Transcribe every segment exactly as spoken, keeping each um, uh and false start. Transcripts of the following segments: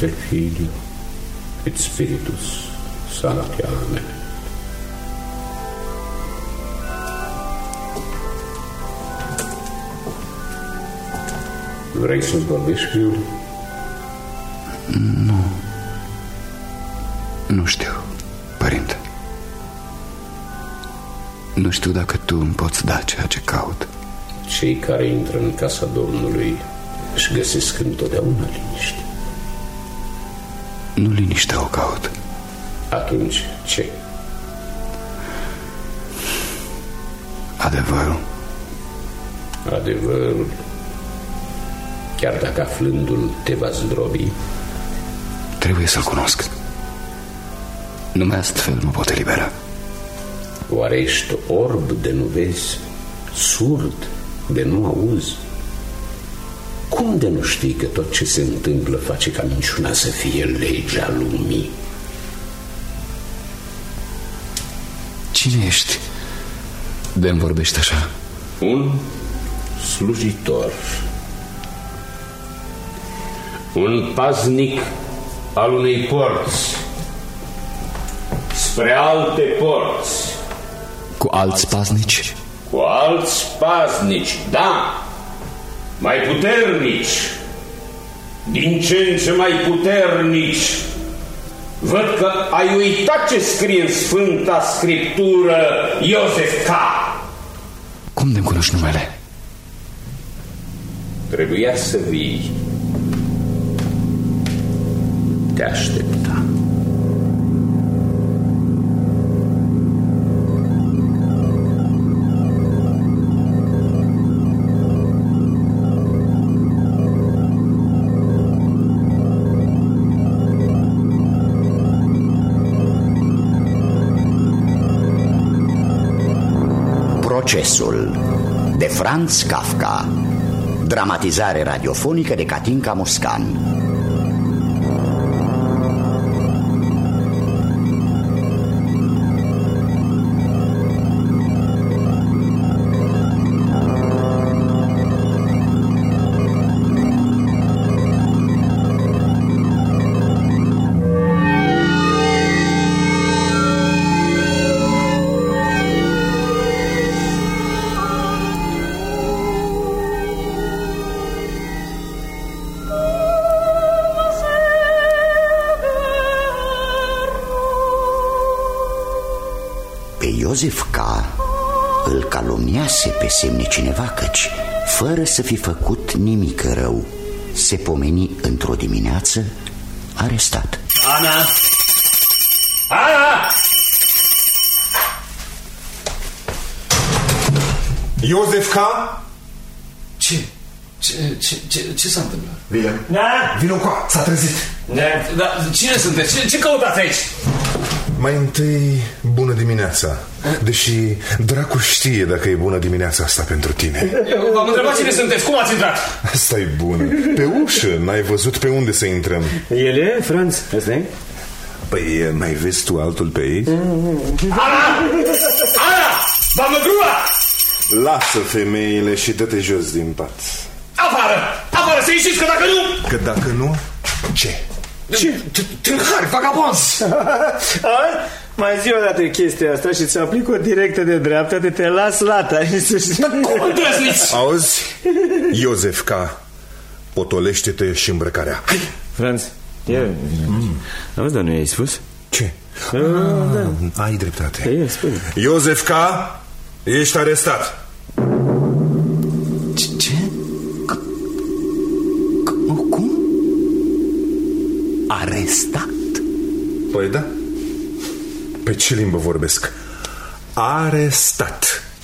Pater Filio et Spiritus Sancti. Amen. Vrei să-ți vorbești, fiul? Nu. Nu știu, părinte. Nu știu dacă tu îmi poți da ceea ce caut. Cei care intră în casa Domnului își găsesc întotdeauna liniște. Nu liniștea o caut. Atunci ce? Adevărul. Adevărul. Chiar dacă aflându-l te va zdrobi, trebuie să-l cunosc. Numai astfel mă pot elibera. Oare ești orb de nu vezi, surd de nu auzi? Cum de nu știi că tot ce se întâmplă face ca minciuna să fie legea lumii? Cine ești? De-mi vorbești așa? Un slujitor, un paznic al unei porți spre alte porți. Cu alți paznici? Cu alți paznici, da, mai puternici, din ce în ce mai puternici. Văd că ai uitat ce scrie în Sfânta Scriptură, Iosef K. Cum de-mi cunoști numele? Trebuia să vii. Te aștepta. Procesul de Franz Kafka. Dramatizare radiofonică de Catinca Moscan. Iosef K. îl calomniase pe semne cineva, căci, fără să fi făcut nimic rău, se pomeni într-o dimineață arestat. Ana! Ana! Iosef K. Ce? Ce, ce, ce, ce s-a întâmplat? William, Da? vino încoa, s-a trezit. Da, da, cine sunteți? Ce, ce căutați aici? Mai întâi, bună dimineața. Deși dracu știe dacă e bună dimineața asta pentru tine. V-am întrebat cine sunteți, cum ați intrat? Asta e bună. Pe ușă, n-ai văzut pe unde să intrăm. El e, Franz, ăsta e? Păi, mai vezi tu altul pe aici? Ana! Ana! V-am mădrua! Lasă femeile și dă-te jos din pat. Afară! Afară, să ieșiți, că dacă nu... Că dacă nu, ce? Ce? Tâlhari, vagabonzi! Mai zi o dată chestia asta și ți aplic o directă de dreapta, de te las lata. Cum îndrăzniți? Auzi? Iosef K. Potolește-te și îmbrăcarea. Hai! Franz, ia mm. Auzi, dar nu i-ai spus? Ce? Ah, da. Ai dreptate. Ia, spune. Iosef K. Ești arestat. Ce? Ce? Cum? Arestat? Păi da. Pe ce limbă vorbesc? Arestat.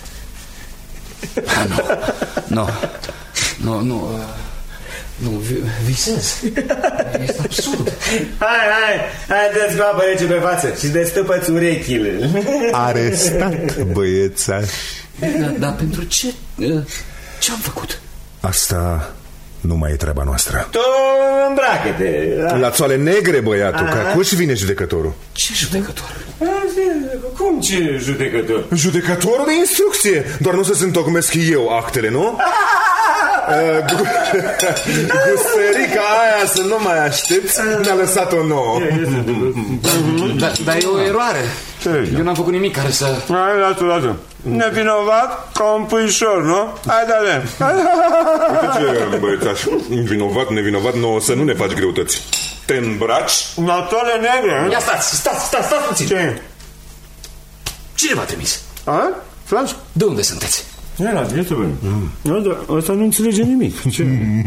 Ah, nu. Nu. Nu, nu. Nu, visez. Este absurd. Hai, hai, hai, dă-ți cu apă rece pe față și destăpă-ți urechile. Arestat, băiețaș. Dar da, pentru ce? Ce-am făcut? Asta nu mai e treaba noastră. Tu îmbracă-te. La țoale negre, băiatul, că acuși vine judecătorul. Ce judecător? Cum ce judecător? Judecătorul de instrucție. Doar nu să se întocmesc eu actele, nu? Gustărica aia, să nu mai aștepți, ne-a lăsat-o nouă. Dar e o eroare. Eu n-am făcut nimic care să... Hai, lasă, lasă. Nevinovat ca un puișor, nu? Hai, dale. Uite ce, băiețaș, vinovat, nevinovat, nouă să nu ne faci greutăți. Te îmbraci? La toale negre. Ia stați, stați, stați, stați puțin. Ce? Cine v-a trimis? A? Franț? De unde sunteți? Ia, ia să vedem. Nu, dar ăsta nu înțelege nimic. Ce?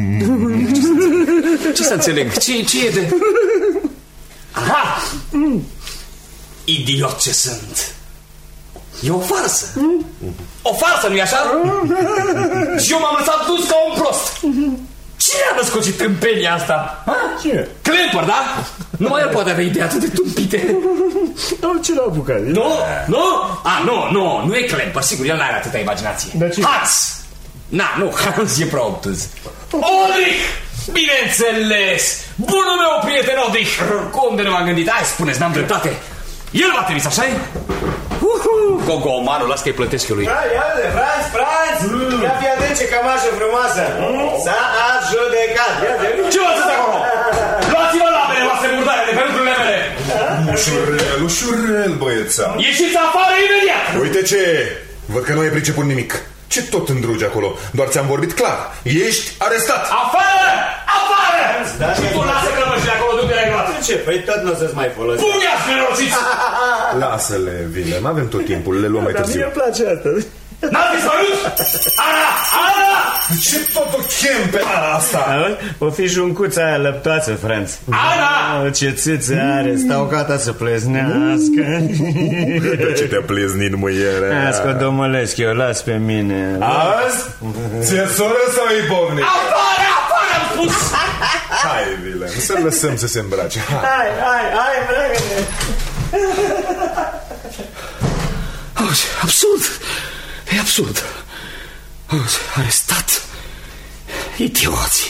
Ce să înțeleg? Ce, ce e de... Aha! Idiot ce sunt! E o farsă! O farsă, nu-i așa? Și eu m-am lăsat dus ca un prost! Cine a născocit tâmpenia asta? Cine? Klemper, da? Numai el poate avea idei atât de tumpite. Dar ce l-a apucat? Nu? Nu? A, nu, nu, nu e Klemper, sigur, el n-are atâta imaginație. Hans! Na, nu, Hans e prea obtuz. Ulrich! Bineînțeles! Bunul meu prieten Ulrich! Cum de nu m-am gândit? Hai, spuneți, n-am dreptate. El v-a trimis, așa-i? Gogomanul, las că-i plătesc eu lui. Hai, iată, Franț, Franț! Ia fi atent ce cămașă frumoasă! S-a adjudecat! Ce vă sunt acolo? Luați-vă labele voastre murdare de pe lucrurile mele! Ușurel, ușurel, băieța. Ieșiți afară imediat! Uite ce, văd că nu ai priceput nimic. Ce tot îndrugi acolo? Doar ți-am vorbit clar. Ești arestat. Afară! Afară! Și tu lasă cămășile acolo de unde le-ai luat. Ce? Păi tot nu o să-ți mai folosi. Puneați nerosiți! Lasă-le, Vilem, avem tot timpul, le luăm mai Dar târziu. mie îmi place asta. N-ați dispărut? Ana! Ana! Ce tot o chem pe asta? O fi juncuța aia lăptoață, Franț. Ana! Oh, ce țâțe are, stau gata să pleznească. De ce te-a pleznit, mâiere? Las că o domălesc eu, las pe mine. Azi? Ți-e soră sau e bovnic? Afară! Afară, am spus! Hai, Vilem, să-l lăsăm să se îmbrace. Hai, Hai, hai, hai, îmbracă-te. Auzi, absurd! E absurd! Auzi, arestat! Idioții!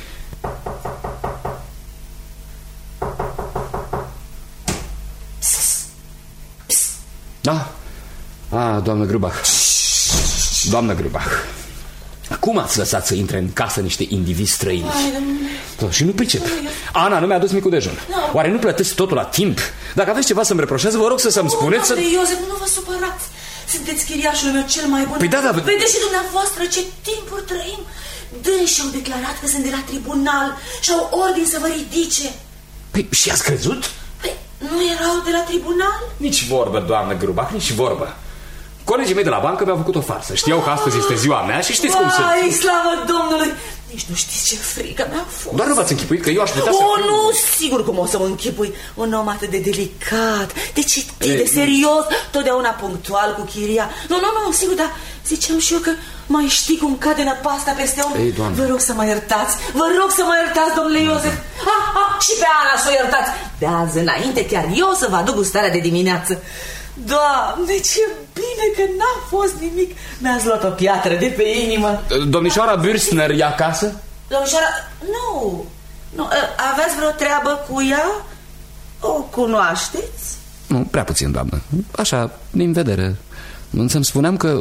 Da? A, doamnă Grubach. Doamnă Grubach, cum ați lăsat să intre în casă niște indivizi străini? Da, și nu pricep. Ana nu mi-a adus micul dejun. Oare nu plătesc totul la timp? Dacă aveți ceva să-mi reproșez, vă rog să să-mi spuneți să... Iosef, nu vă supărați. Sunteți chiriașul meu cel mai bun. Păi da, da, vedeți și dumneavoastră ce timpuri trăim. Dânsi au declarat că sunt de la tribunal și au ordin să vă ridice. Păi și ați crezut? Păi nu erau de la tribunal? Nici vorbă, doamnă Grubach, nici vorbă. Colegii mei de la bancă mi-au făcut o farsă. Știau că astăzi este ziua mea și știți cum sunt. Ai, slavă Domnului! Nici nu știți ce frică mi-a fost. Doar nu v-ați închipuit că eu aș putea să O, fiu... nu, sigur cum o să mă închipui. Un om atât de delicat, de citit, de serios, totdeauna punctual cu chiria. Nu, nu, nu, sigur, dar ziceam și eu că mai știi cum cade năpasta peste om. Ei, Doamne. Vă rog să mă iertați, vă rog să mă iertați, domnule Iosef. Ah, ah, și pe Ana să o iertați. De azi înainte chiar eu să vă aduc gustarea de dimineață. Doamne, ce bine că n-a fost nimic. Mi-ați luat o piatră de pe inimă. Domnișoara Bürstner e acasă? Domnișoara, nu, nu, aveți vreo treabă cu ea? O cunoașteți? Nu, prea puțin, doamnă. Așa, din vedere. Îmi spuneam că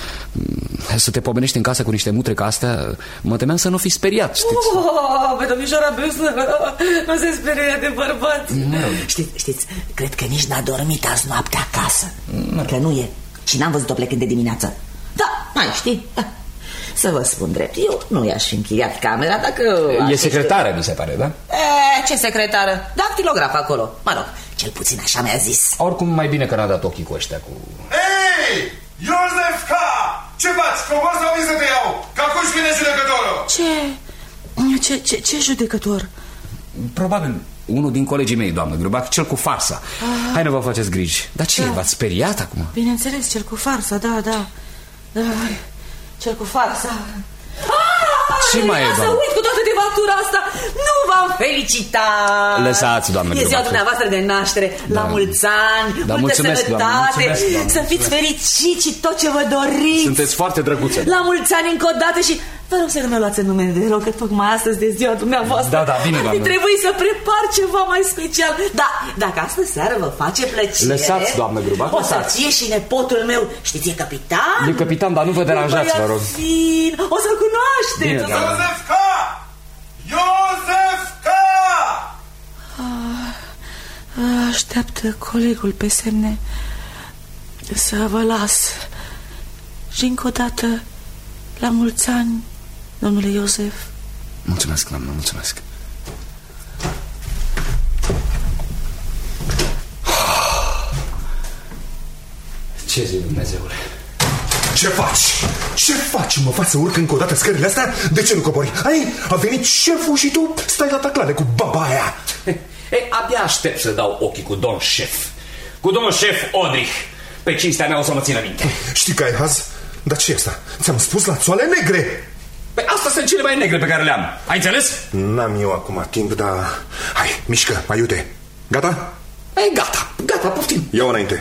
să te pomenești în casă cu niște mutre ca astea, mă temeam să nu fi speriat, știți? Oh, pe domnișoara Bürstner nu se sperie de bărbați. Știți, știți, cred că nici n-a dormit azi noapte acasă. Că nu e. Și n-am văzut-o plecând de dimineață. Da, mai știi? Să vă spun drept, eu nu i-aș fi închiriat camera dacă... E secretară, mi se pare, da? E, ce secretară? Dactilograf acolo. Mă rog, cel puțin așa mi-a zis. Oricum mai bine că n-a dat ochii cu ăștia cu... Ei, Iosefca! Ce faci? Cobor sau vin să te iau? Că acum vine judecătorul. Ce? Ce, ce, ce judecător? Probabil unul din colegii mei, doamnă Grubach, cel cu farsa. Ah. Hai, nu vă faceți griji. Dar ce, da. V-ați speriat acum? Bineînțeles, cel cu farsa, da, da, da. Cel cu farsa. Ce mai e, doamnă? Să uit cu toată devatura asta. Nu v-am felicitat. Lăsați, doamnă Grubach. E ziua dumneavoastră de naștere. Da. La mulți ani, da, multă mulțumesc, sănătate, doamnă, mulțumesc, doamnă, să fiți fericiți și tot ce vă doriți. Sunteți foarte drăguță. La mulți ani încă o dată și Vă rog să nu mă luați în nume de rău, că tocmai astăzi de ziua dumneavoastră. Da, da, bine, doamnă. Trebuie să prepar ceva mai special. Da, dacă astă seară vă face plăcere... Lăsați, doamnă Grubac, o să fie și nepotul meu. Știți, e capitan? E capitan, dar nu vă deranjați, vă rog. Fin. O să-l cunoașteți. Bine, doamnă. Iosefca! Iosefca! Așteaptă colegul pe semne să vă las. Și încă o dată, la mulți ani, domnule Iosef. Mulțumesc, doamnă, mulțumesc. Ce zi, Dumnezeule? Ce faci? Ce faci? Mă faci să urc încă o dată scările astea? De ce nu cobori? Ai, a venit șeful și tu stai la taclare cu baba aia. Ei, abia aștept să dau ochii cu domn șef. Cu domn șef Odrich. Pe cinstea mea o să mă țină minte. Știi că ai haz? Dar ce e asta? Ți-am spus la țoale negre. Păi astea sunt cele mai negre pe care le-am. Ai înțeles? N-am eu acum timp, dar... Hai, mișcă, mai iute. Gata? Ei, gata, gata, poftim. Ia-o înainte.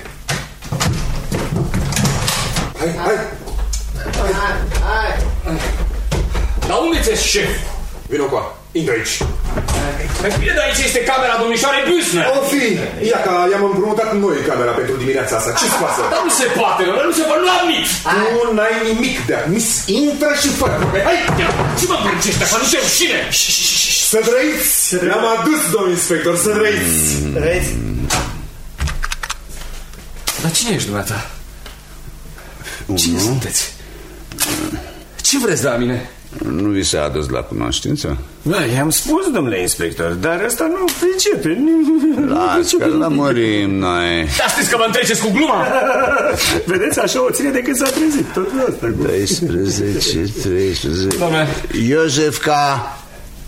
Hai, hai. Hai, hai. Dar unde ți-e șef? Vino cu a. Intră aici. Păi bine, dar aici este camera domnișoarei Büsner. O fi, ia că i-am împrumutat noi camera pentru dimineața asta. Ce-ți pasă? Dar nu se poate, nu se poate, nu am nimic. Tu n-ai nimic de admis, intră și fă. Hai, ce mă învârcești așa, nu se rușine. Să trăiți, l-am adus, domn inspector, să trăiți. Trăiți? Dar cine ești, dumneata? Cine sunteți? Ce vreți de la mine? Nu vi s-a adus la cunoștință? Da, i-am spus, domnule inspector, dar ăsta nu pricepe. Las că lămurim noi. Dar știți că vă întreceți cu gluma? Vedeți, așa o ține de când s-a trezit. Tot asta. treisprezece, treisprezece. Doamne. Iosefca.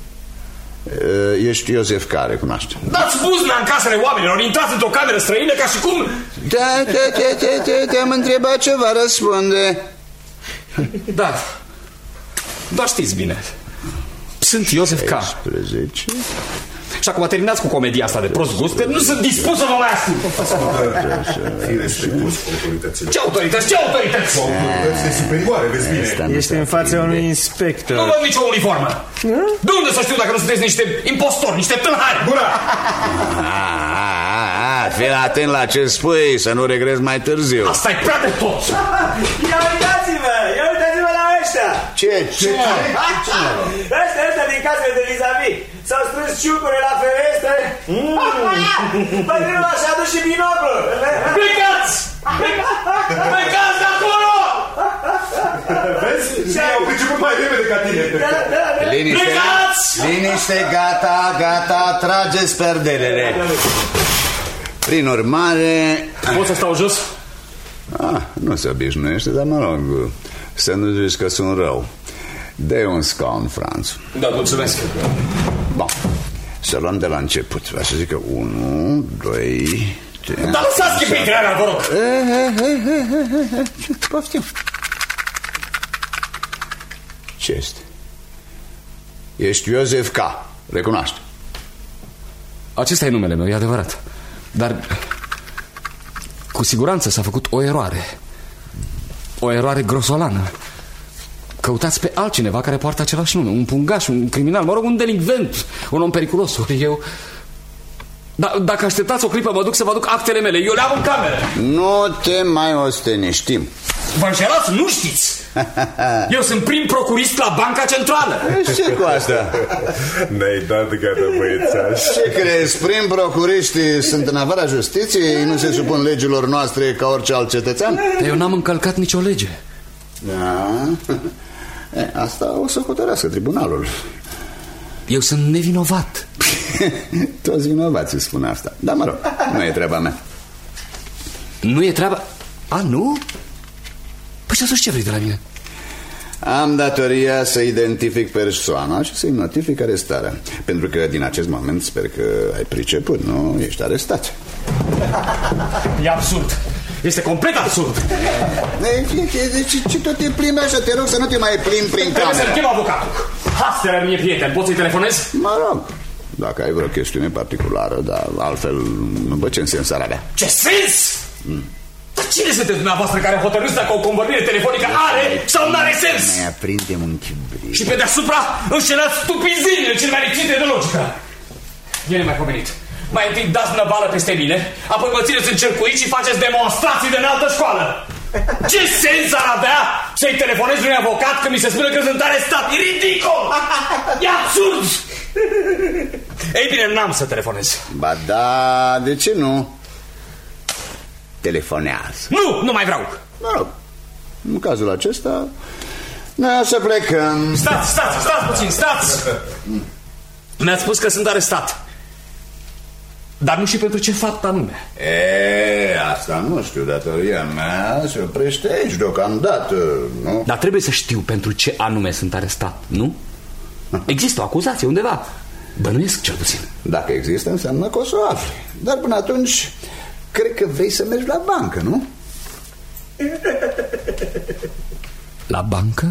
Ești Iosefca, recunoaște. Dați buzna în casele oamenilor, intrați într-o cameră străină ca și cum... Da, da, da, da, da, te-am întrebat ce va răspunde. Da. Dar știți bine. Sunt Iosef K. treisprezece. Și acum terminați cu comedia asta de prost gust, că nu sunt dispus să vă mai ascult. Ce autorități? Ce autorități? Autorități superioare, vezi bine. Ești în fața unui inspector. Nu văd nicio uniformă. De unde să știu dacă nu sunteți niște impostori, niște tâlhari? Bună! Fii atent la ce spui, să nu regrezi mai târziu. Asta e prea de tot. Ia uitați-vă! Ia uitați-vă la ăștia! Ce? Ce? Ăștia, ăștia din casele de vis-a-vis s-au strâns ciucuri la ferestre. Bătrânul așa adus și binoclul. Plecați! Plecați de acolo! Vezi? Au priceput mai repede ca tine. Liniște, liniște, gata, gata, trageți perdelele. Prin urmare... Pot să stau jos? Ah, nu se obișnuiește, dar mă rog, să nu zici că sunt rău. Dă-i un scaun, Franț. Da, mulțumesc. Bun, să luăm de la început. Vreau să zic că unu, doi... Dar lăsați chipitreana, vă rog. Poftim. Ce este? Ești Iosef K. Recunoaște. Acesta e numele meu, e adevărat. Dar cu siguranță s-a făcut o eroare. O eroare grosolană. Căutați pe altcineva care poartă același nume. Un pungaș, un criminal, mă rog, un delinvent, un om periculos. Eu... Da, dacă așteptați o clipă, mă duc să vă aduc actele mele. Eu le am în cameră. Nu te mai osteni, știm. Vă înșelați? Nu știți. Eu sunt prim procurist la Banca Centrală. Ce cu asta? N-ai dat gata, băiețaș. Ce crezi? Prim procuriștii sunt în afara justiției? Nu se supun legilor noastre ca orice alt cetățean? Eu n-am încălcat nicio lege. Da. E, asta o să hotărească tribunalul. Eu sunt nevinovat. Toți vinovații spun asta. Dar mă rog, nu e treaba mea. Nu e treaba... A, nu? Păi și atunci ce vrei de la mine? Am datoria să identific persoana și să-i notific arestarea. Pentru că din acest moment sper că ai priceput, nu? Ești arestat. E absurd. Este complet absurd. Deci ce tot te plimbi așa? Te rog să nu te mai plimbi prin cameră. Trebuie să-mi chem avocatul. Hastere, mie prieten, poți să-i telefonezi? Mă rog, dacă ai vreo chestiune particulară, dar altfel nu văd ce în sens ar avea. Ce sens? Mm. Dar Cine sunteți dumneavoastră care hotărâți dacă o convorbire telefonică are sau nu are sens? Ne aprindem un chibrit. Și pe deasupra înșelați stupizinile cel mai lipsite de logică. E nemaipomenit. Mai întâi dați năvală peste mine, apoi mă țineți încercuit și faceți demonstrații de înaltă școală. Ce sens ar avea să-i telefonez unui avocat când mi se spune că sunt arestat? E ridicol! E absurd! Ei bine, n-am să telefonez. Ba da, de ce nu? Telefonează. Nu, nu mai vreau. Mă rog, în cazul acesta noi o să plecăm. Stați, stați, stați puțin, stați. Mi-ați spus că sunt arestat, dar nu și pentru ce fapt anume. E, asta nu știu, datoria mea se oprește aici deocamdată, nu? Dar trebuie să știu pentru ce anume sunt arestat, nu? Există o acuzație undeva. Bănuiesc cel puțin. Dacă există, înseamnă că o să o afli. Dar până atunci, cred că vrei să mergi la bancă, nu? La bancă?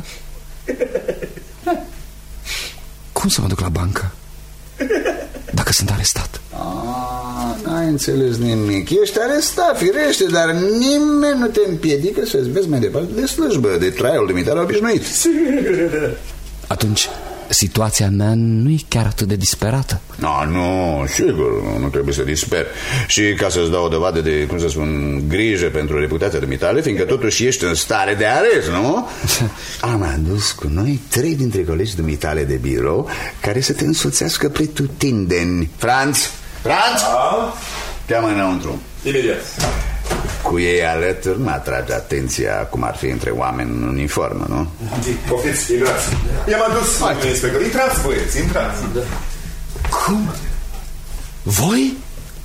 Cum să mă duc la bancă dacă sunt arestat? Ah, n-ai înțeles nimic. Ești arestat, firește, dar nimeni nu te împiedică să-ți vezi mai departe de slujbă, de traiul de mitare obișnuit. Atunci situația mea nu e chiar atât de disperată. No, nu, sigur, nu trebuie să disperi. Și ca să-ți dau o dovadă de, cum să spun, grijă pentru reputația dumitale, fiindcă totuși ești în stare de arest, nu? Am adus cu noi trei dintre colegii dumitale de birou care să te însoțească pretutindeni. Franț! Franț! Da? Cheamă înăuntru. Imediat. Cu ei alături mă atrage atenția cum ar fi între oameni în uniformă, nu? Poftiți, intrați. I-am adus, domnule inspector. Intrați, băieți, intrați. Da. Cum? Voi?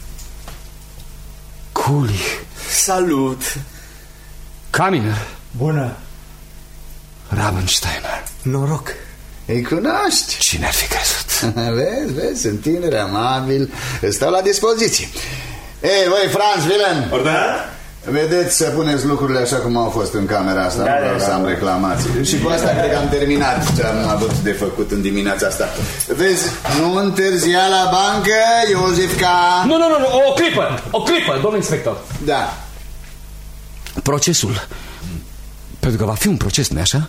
Culi. Salut. Kaminer. Bună. Rabensteiner. Noroc. Îi cunoști? Cine ar fi crezut? Vezi, vezi, sunt tineri, amabil, stau la dispoziție. Ei, voi, Franz, Wilhelm. Ordonat? Vedeți să puneți lucrurile așa cum au fost în camera asta. Da, Nu vreau da, să da. am reclamații. Și cu asta cred că am terminat ce am avut de făcut în dimineața asta. Vezi, nu întârzia la bancă, Iosifca. Nu, nu, nu, nu, o clipă, o clipă, domnul inspector. Da. Procesul. Pentru că va fi un proces, nu-i așa?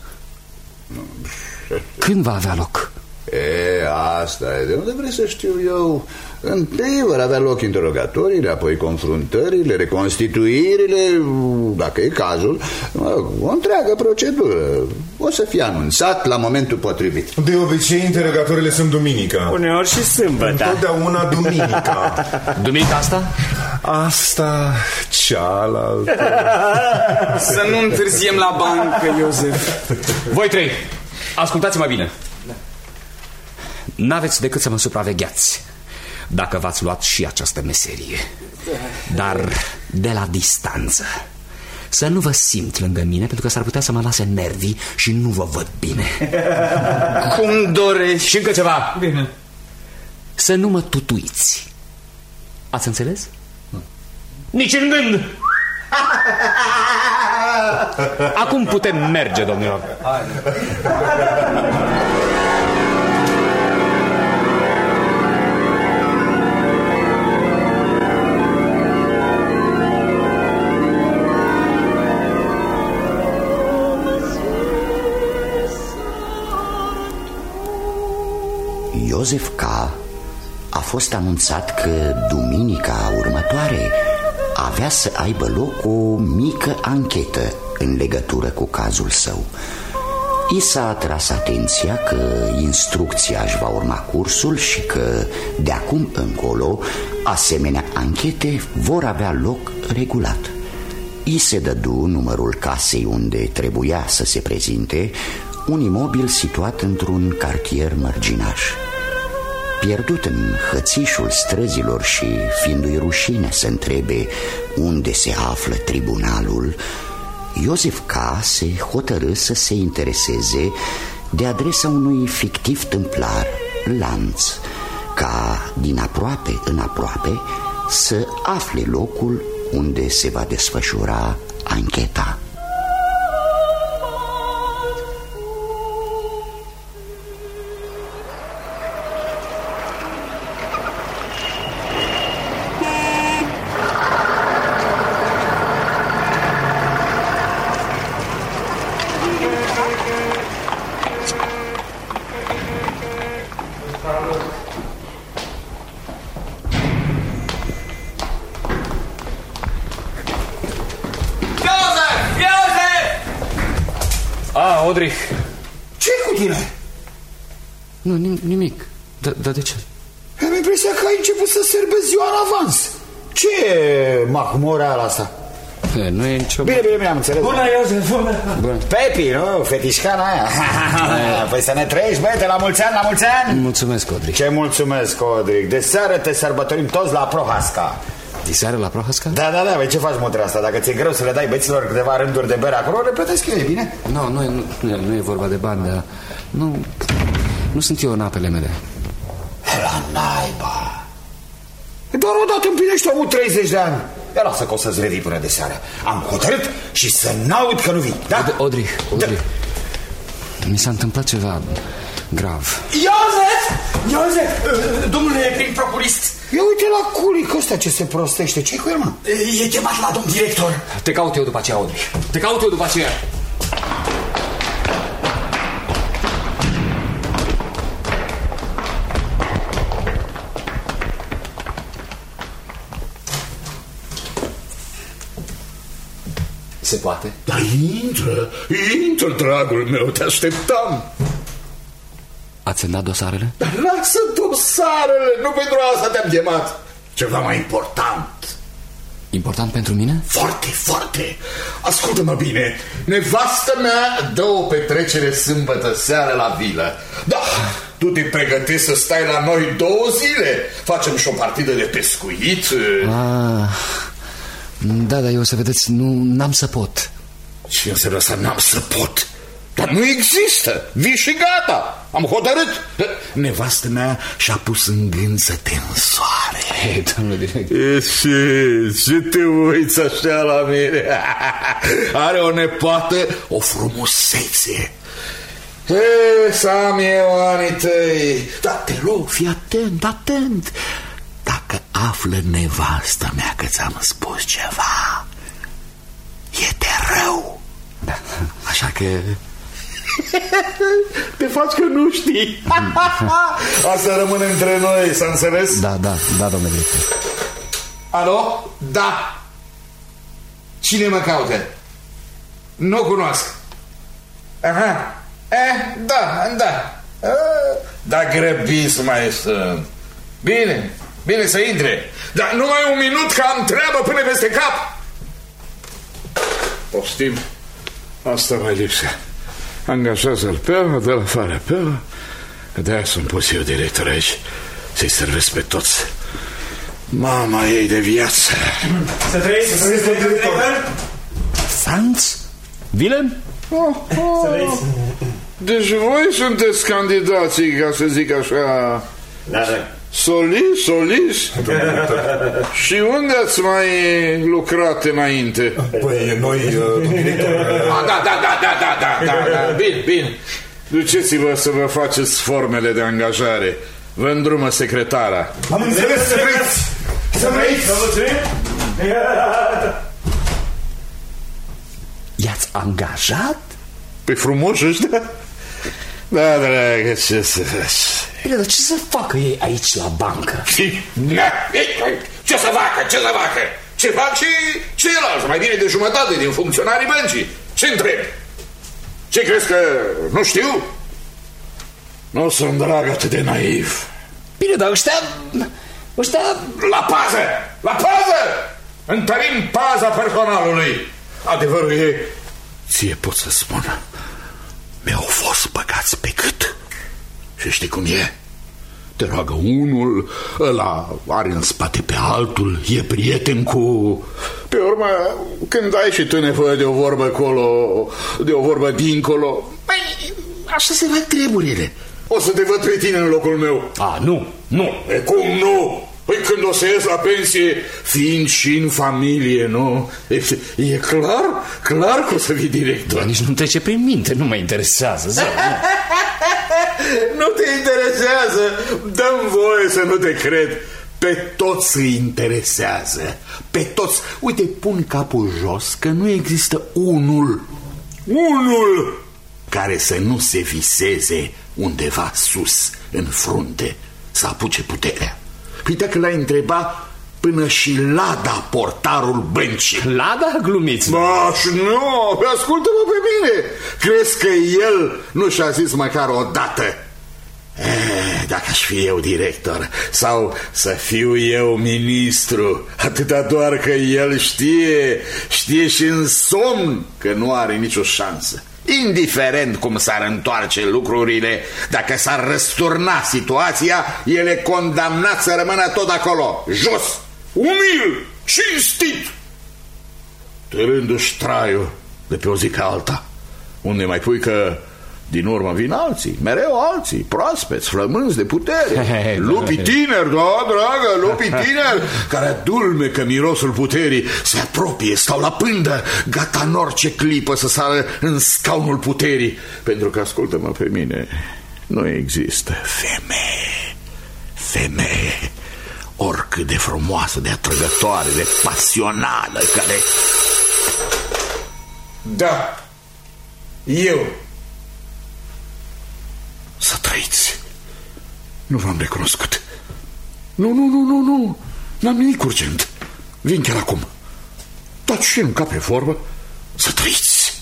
Când va avea loc? E, asta e. De unde vrei să știu eu? Întâi vor avea loc interogatoriile, apoi confruntările, reconstituirile, dacă e cazul, o întreagă procedură. O să fie anunțat la momentul potrivit. De obicei, interogatoriile sunt duminica. Uneori și sâmbătă. Întotdeauna duminica. Duminica asta? Asta, cealaltă. Să nu întârziem la bancă, Iosef. Voi trei, ascultați-mă bine. N-aveți decât să mă supravegheați dacă v-ați luat și această meserie, dar de la distanță. Să nu vă simt lângă mine, pentru că s-ar putea să mă lase nervii și nu vă văd bine. Cum dorești. Și încă ceva. Bine. Să nu mă tutuiți. Ați înțeles? Nici în gând. Acum putem merge, domnilor. Iosef K. a fost anunțat că duminica următoare avea să aibă loc o mică anchetă în legătură cu cazul său. I s-a atras atenția că instrucția își va urma cursul și că de acum încolo asemenea anchete vor avea loc regulat. I se dădu numărul casei unde trebuia să se prezinte, un imobil situat într-un cartier mărginaș. Pierdut în hățișul străzilor și fiindu-i rușine să întrebe unde se află tribunalul, Iosef K. se hotărâ să se intereseze de adresa unui fictiv tâmplar, Lanț, ca din aproape în aproape să afle locul unde se va desfășura ancheta. Odrich. Ce-i cu tine? Nu, nimic. Dar da, de ce? Am impresia că ai început să sărbezi ziua în avans. Ce e mahmoreala asta? E, nu e nicio... Bine, bine, bine, am înțeles. Bună, Iosef, bună. Bună. Pepi, nu? Fetișcana aia. Păi să ne trăiești, băiete, la mulți ani, la mulți ani. Mulțumesc, Odrich. Ce mulțumesc, Odrich. De seară te sărbătorim toți la Prohasca. De seară la Prohasca? Da, da, da, băi, ce faci mutra asta? Dacă ți-e greu să le dai băieților câteva rânduri de bere acolo, le plătesc eu, e bine? No, nu, nu, nu, nu e vorba de bani, dar nu, nu sunt eu în apele mele. La naiba. Doar odată împlinești omul treizeci de ani. Ia lasă că o să-ți revii până de seară. Am hotărât și să n-aud că nu vii, da? Odrich, Odrich, da. Mi s-a întâmplat ceva grav. Iosef! Iosef! Domnule prim procurist! Ia uite la culic ăsta ce se prostește. Ce-i cu el, mă? E chemat la domn director. Te caut eu după aceea, Odrich. Te caut eu după aceea. Se poate? Da, intră, intră, dragul meu, te așteptam. Ați semnat dosarele? Dar lasă dosarele, nu pentru asta te-am chemat. Ceva mai important. Important pentru mine? Foarte, foarte. Ascultă-mă bine. Nevastă mea dă o petrecere sâmbătă seară la vilă. Da, tu te pregătești să stai la noi două zile. Facem și o partidă de pescuit. Ah, da, dar eu să vedeți, nu n-am să pot. Ce înseamnă să n-am să pot? Dar nu există. Vii și gata. Am hotărât. Nevastă mea și-a pus în gând să te însoare. Hey, domnule director. Ce, ce te uiți așa la mine? Are o nepoată, o frumusețe. E, să am eu anii tăi. Dar te rog, fii atent, atent. Dacă află nevasta mea că ți-am spus ceva, e de rău. Da. Așa că te faci că nu știi. Asta rămâne între noi, s-a înțeles? Da, da, da, domnule director. Alo? Da. Cine mă caută? Nu cunosc. Aha. Eh, da, da. Da, grăbiți mai sunt. Bine, bine să intre. Dar numai un minut că am treabă până peste cap. Poftim. Asta mai lipsea. Angajează-l pe ăla, dă-l afară pe ăla. De-aia sunt pus eu director aici, să-i servesc pe toți. Mama ei de viață. Să trăiți, să trăiți, domnule director. Franz? Willem? Oh, oh. Deci voi sunteți candidații, ca să zic așa. Da, da. Solis, solis. Și unde ați mai lucrat înainte? Păi noi, director. Ah, da, da, da, da, da, da, da, da. Bine, bine. Duceți-vă să vă faceți formele de angajare. Vă îndrumă secretara. Am înțeles, să vreți. Să vreți. Vă mulțumim. I-ați angajat? Pe frumoși ăștia? Da, dragă, ce să faci? Bine, dar ce să facă ei aici la bancă? Ce să facă, ce să facă? Ce fac și ceilalți, mai bine de jumătate din funcționarii băncii. Ce întreb? Ce crezi că nu știu? Nu sunt, drag, atât de naiv. Bine, dar ăștia... ăștia... La pază! La pază! Întărim paza personalului. Adevărul e... Ție pot să spun, mi-au fost băgați pe gât. Și știi cum e? Te roagă unul, ăla are în spate pe altul, e prieten cu... Pe urmă, când ai și tu nevoie de o vorbă acolo, de o vorbă dincolo, Păi, așa se fac treburile. O să te văd pe tine în locul meu. A, nu, nu. E cum nu? Păi când o să ies la pensie, fiind și în familie, nu? E, e clar, clar că o să fii director. Dar nici nu trece prin minte, nu mă interesează. Ză, Nu te interesează. Dă-mi voie să nu te cred. Pe toți îi interesează. Pe toți. Uite, pun capul jos că nu există unul Unul care să nu se viseze undeva sus, în frunte, să apuce puterea. Păi dacă l-ai întreba, până și Lada, portarul băncii. Lada? Glumiți. Bă, și nu, ascultă-mă pe mine. Crezi că el nu și-a zis măcar o dată: Eh, dacă aș fi eu director sau să fiu eu ministru, atâta doar că el știe, știe și în somn că nu are nicio șansă. Indiferent cum s-ar întoarce lucrurile, dacă s-ar răsturna situația, el e condamnat să rămână tot acolo, jos, umil, cinstit, târându-și traiul de pe o zi ca alta. Unde mai pui că din urmă vin alții, mereu alții, proaspeți, flămânzi de putere. Lupii tineri, da, dragă, lupii tineri, care adulmecă mirosul puterii, se apropie, stau la pândă, gata în orice clipă să sară în scaunul puterii. Pentru că, ascultă-mă pe mine, nu există femeie, femeie, oricât de frumoasă, de atrăgătoare, de pasională, care... Da, eu. Să trăiți. Nu v-am recunoscut. Nu, nu, nu, nu, nu. N-am nimic urgent. Vin chiar acum. Dați și un cap pe vorbă. Să trăiți.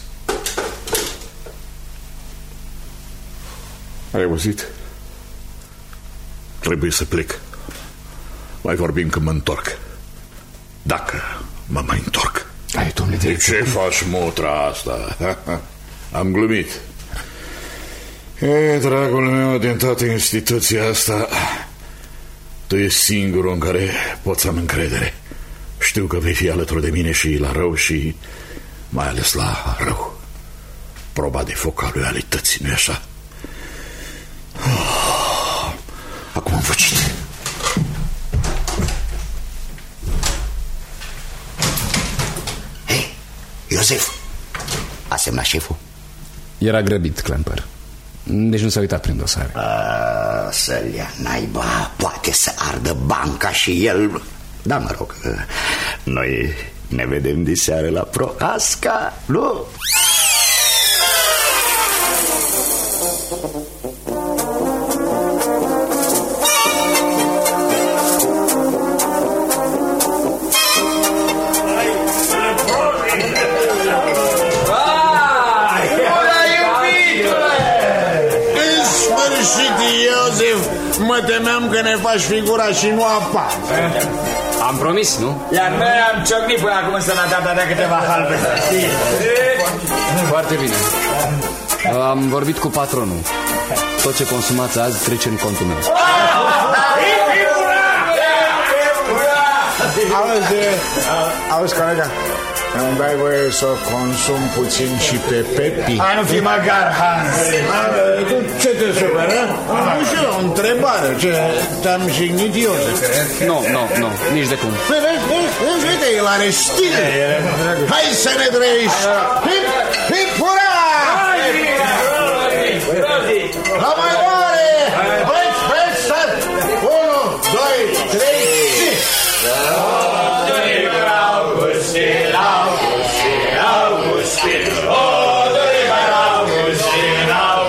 Ai auzit? Trebuie să plec. Mai vorbim când mă întorc. Dacă mă mai întorc. Ai, domnule, de ce faci motra asta? Am glumit. E, dragul meu, din toată instituția asta, tu ești singurul în care pot să am încredere. Știu că vei fi alături de mine și la rău și mai ales la rău. Proba de foc a lui alității, nu-i așa? Oh, acum am făcit. Hei, Iosef, a semnat șeful? Era grăbit, Clemper. Deci nu s-a uitat prin dosare. Să-l ia naiba, poate să ardă banca și el. Da, mă rog, noi ne vedem diseară la Proasca, nu? Mă temeam că ne faci figura și nu apar. Am promis, nu? Iar noi am ciocnit până acum în sănătatea de câteva halbe. Foarte bine. Am vorbit cu patronul. Tot ce consumați azi trece în contul meu. Auzi, auzi, colega, îmi dai voie să consum puțin și pe Pepi? Hai, nu fi magar, Hans. Ce te supără? Nu știu, o întrebare. Te-am jignit eu, să cred. Nu, nu, nu, nici de cum. Vezi, vezi, uite, el are stile. Hai să ne trăiești. Hip, hip, hurra! La mai mare! Vreți, vreți să... Unu, doi, trei, și... Augustin, Augustin, Augustin, oh, Dorimer Augustin,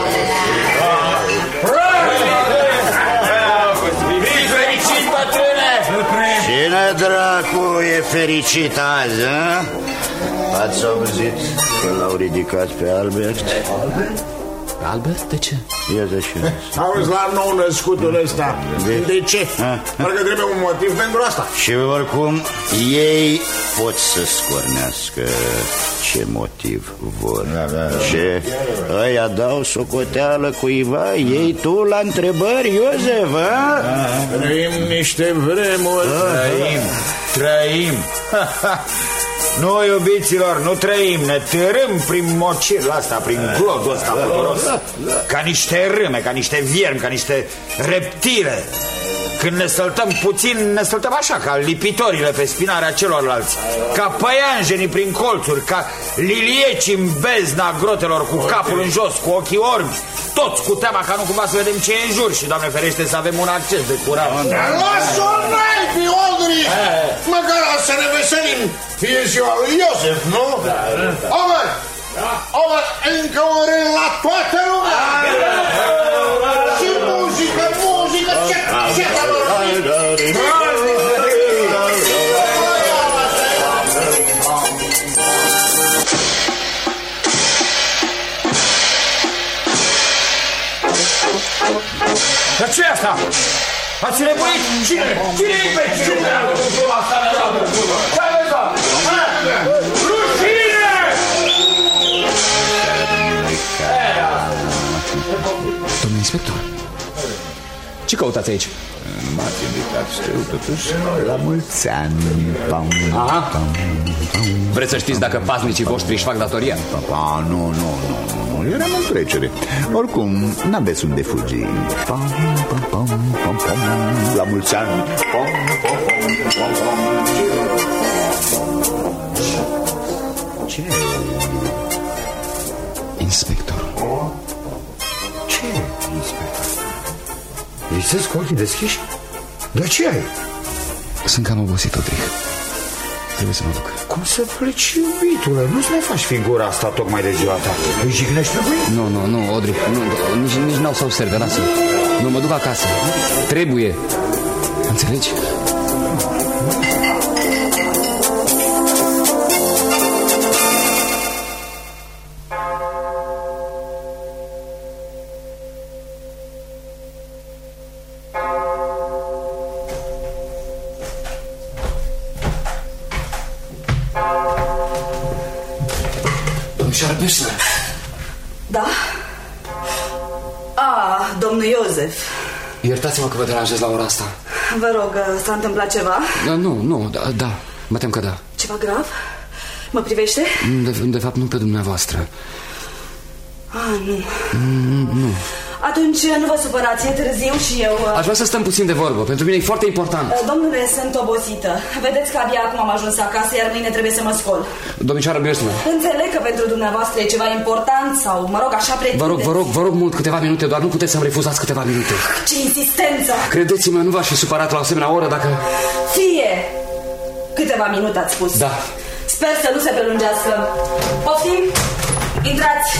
Augustin, fericit, bătrâne! Cine dracu e fericit azi, a? Ați auzit că l-au ridicat pe Albert? Albert? Albert? De ce? Ia de ce? Auzi, la nou născutul ăsta. De, de ce? Parcă trebuie un motiv pentru asta. Și oricum, ei pot să scornească ce motiv vor. Da, da, da. Ce? Ăia dau socoteală cuiva, ei tu la întrebări, Iosef, a? Trăim niște vremuri. Trăim, trăim. Noi, iubiților, nu trăim, ne târâm prin mocirul asta, prin glodul ăsta puturos, ca niște râme, ca niște viermi, ca niște reptile. Când ne săltăm puțin, ne săltăm așa, ca lipitorile pe spinarea celorlalți, ca păianjenii prin colțuri, ca lilieci în bezna grotelor, cu capul în jos, cu ochii orbi, toți cu teama ca nu cumva să vedem ce e în jur și, Doamne ferește, să avem un acces de curaj. Lasă-o naibii, Oldrich! Măcar să ne veselim, fie ziua lui Iosef, nu? Over! Over! Încă un rând la toată lumea! Și muzică, muzică, ce? Ce? Dar ce-i asta? Ați nebunit? Cine? Cine-i pe cine? Rușine! Domnule inspector, ce căutați aici? M-ați invitat, știu, totuși, la mulți ani. Pam, Aha. pam, pam, Vreți să știți dacă paznicii voștri își fac datoria? Ah, nu, nu, nu, nu, eram în trecere. Oricum, n-aveți unde fugi. Pam, pam, pam, pam, pam, la mulți ani. Pam, pam, pam, pam, pam. Ce? Inspector. Ce, inspector? Visezi cu ochii deschiși? Dar ce ai? Sunt cam obosit, Odrich. Trebuie să mă duc. Cum să pleci, iubitule? Nu-ți mai faci figura asta tocmai de ziua ta. Îi jignești pe voi? Nu, nu, nu, Odrich, nu, nici, nici n-au să observe, lasă. Nu, mă duc acasă. Trebuie. Înțelegi? Da? Ah, domnul Iosef. Iertați-mă că vă deranjez la ora asta. Vă rog, s-a întâmplat ceva? Da, nu, nu, da, da, mă tem că da. Ceva grav? Mă privește? De, de fapt, nu pe dumneavoastră. Ah, nu. Mm, nu. Atunci nu vă supărați, e târziu și eu... Aș vrea să stăm puțin de vorbă, pentru mine e foarte important. Domnule, sunt obosită. Vedeți că abia acum am ajuns acasă, iar mâine trebuie să mă scol. Domnișoară Biersman. Înțeleg că pentru dumneavoastră e ceva important sau, mă rog, așa pretindeți. Vă rog, vă rog, vă rog mult câteva minute, doar nu puteți să-mi refuzați câteva minute. Ce insistență! Credeți-mă, nu v-aș fi supărat la o asemenea oră dacă... Fie! Câteva minute ați spus. Da. Sper să nu se prelungească. Poftim? Intrați!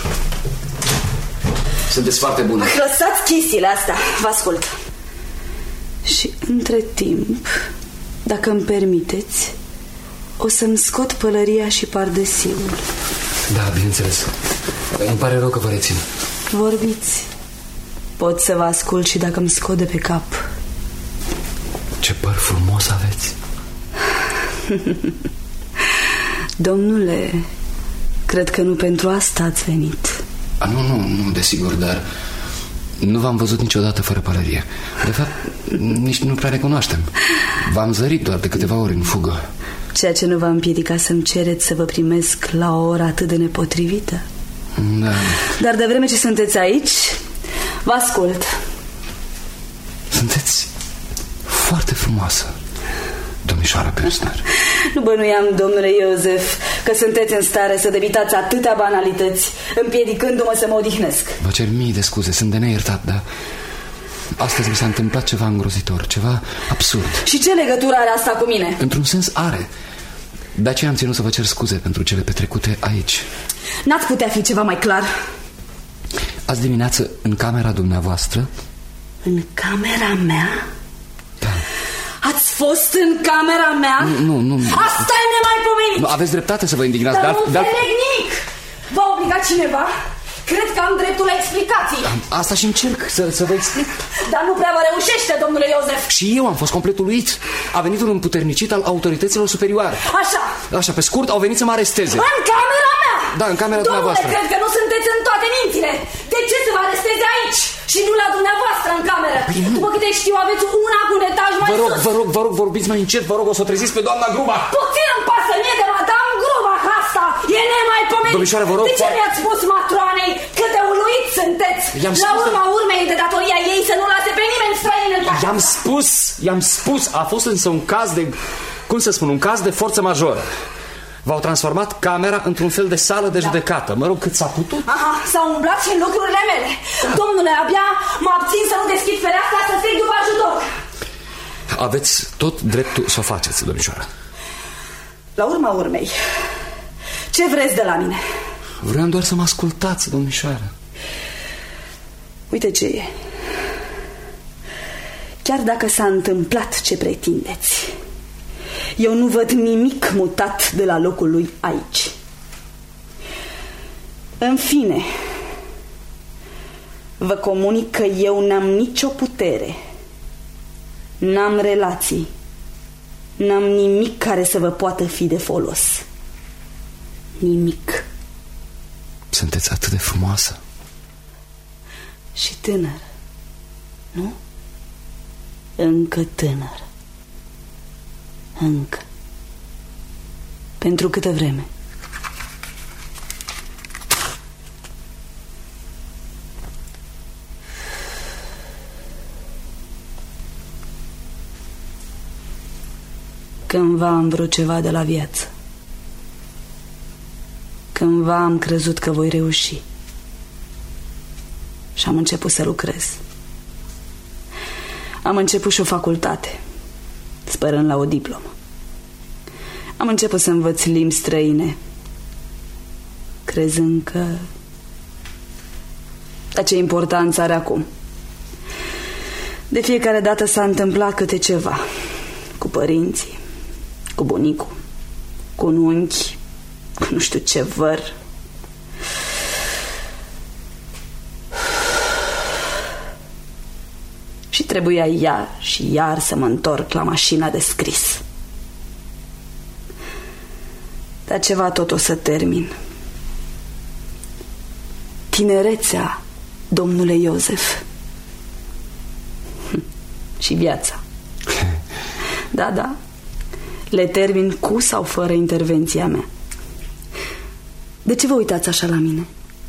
Sunteți foarte buni. Lăsați chestiile astea, vă ascult. Și între timp, dacă îmi permiteți, o să-mi scot pălăria și pardesiul. Da, bineînțeles. Îmi pare rău că vă rețin. Vorbiți. Pot să vă ascult și dacă îmi scot de pe cap. Ce păr frumos aveți. Domnule, cred că nu pentru asta ați venit. A, nu, nu, nu, desigur, dar nu v-am văzut niciodată fără pălărie. De fapt, nici nu prea ne cunoaștem. V-am zărit doar de câteva ori în fugă. Ceea ce nu v-a împiedicat să-mi cereți să vă primesc la o oră atât de nepotrivită. Da. Dar de vreme ce sunteți aici, vă ascult. Sunteți foarte frumoasă, domnișoara Biersman. Nu bănuiam, domnule Iosef, că sunteți în stare să debitați atâtea banalități, împiedicându-mă să mă odihnesc. Vă cer mii de scuze, sunt de neiertat, dar astăzi mi s-a întâmplat ceva îngrozitor, ceva absurd. Și ce legătură are asta cu mine? Într-un sens are. De aceea am ținut să vă cer scuze pentru cele petrecute aici. N-ați putea fi ceva mai clar? Azi dimineață, în camera dumneavoastră... În camera mea? Ați fost în camera mea? Nu, nu, nu. Asta e nemaipomenit! Nu, aveți dreptate să vă indignați, dar... dar... nu înțeleg nimic! V-a obligat cineva? Cred că am dreptul la explicații. Asta și încerc să, să vă explic. Dar nu prea vă reușește, domnule Iosef. Și eu am fost complet uluit. A venit un împuternicit al autorităților superioare. Așa. Așa, pe scurt, au venit să mă aresteze. În camera mea? Da, în camera Domnule, dumneavoastră. cred că nu sunteți în toate mințile. De ce să vă aresteze aici și nu la dumneavoastră în cameră? Bine. După câte știu, aveți una cu un etaj mai vă rog, sus. Vă rog, vă rog, vorbiți mai încet, vă rog, o să o treziți pe doamna Gruba. Puțin îmi pasă mie de Madame Gruba, asta e nemaipomenit. Domnișoară, vă rog, de ce mi-ați spus matroanei cât de uluit sunteți? La urma urmei de datoria ei să nu lase pe nimeni străin în casă. I-am spus, i-am spus, a fost însă un caz de, cum să spun, un caz de forță majoră. V-au transformat camera într-un fel de sală de da. judecată. Mă rog, cât s-a putut. Aha, s-au umblat și în lucrurile mele. Da. Domnule, abia mă abțin să nu deschid fereastra să strig după ajutor. Aveți tot dreptul să o faceți, domnișoară. La urma urmei, ce vreți de la mine? Vreau doar să mă ascultați, domnișoară. Uite ce e. Chiar dacă s-a întâmplat ce pretindeți, eu nu văd nimic mutat de la locul lui aici. În fine, Vă comunic că eu n-am nicio putere, n-am relații, n-am nimic care să vă poată fi de folos. Nimic. Sunteți atât de frumoasă. Și tânăr, nu? Încă tânăr. Încă. Pentru câtă vreme? Cândva am vrut ceva de la viață. Cândva am crezut că voi reuși. Și am început să lucrez. Am început și o facultate, sperând la o diplomă. Am început să învăț limbi străine, crezând că... Dar ce importanță are acum? De fiecare dată s-a întâmplat câte ceva. Cu părinții, cu bunicul, cu un unchi, cu nu știu ce văr. Și trebuia iar și iar să mă întorc la mașina de scris. Dar ceva tot o să termin. Tinerețea, domnule Iosef. Și viața. Da, da. Le termin cu sau fără intervenția mea. De ce vă uitați așa la mine?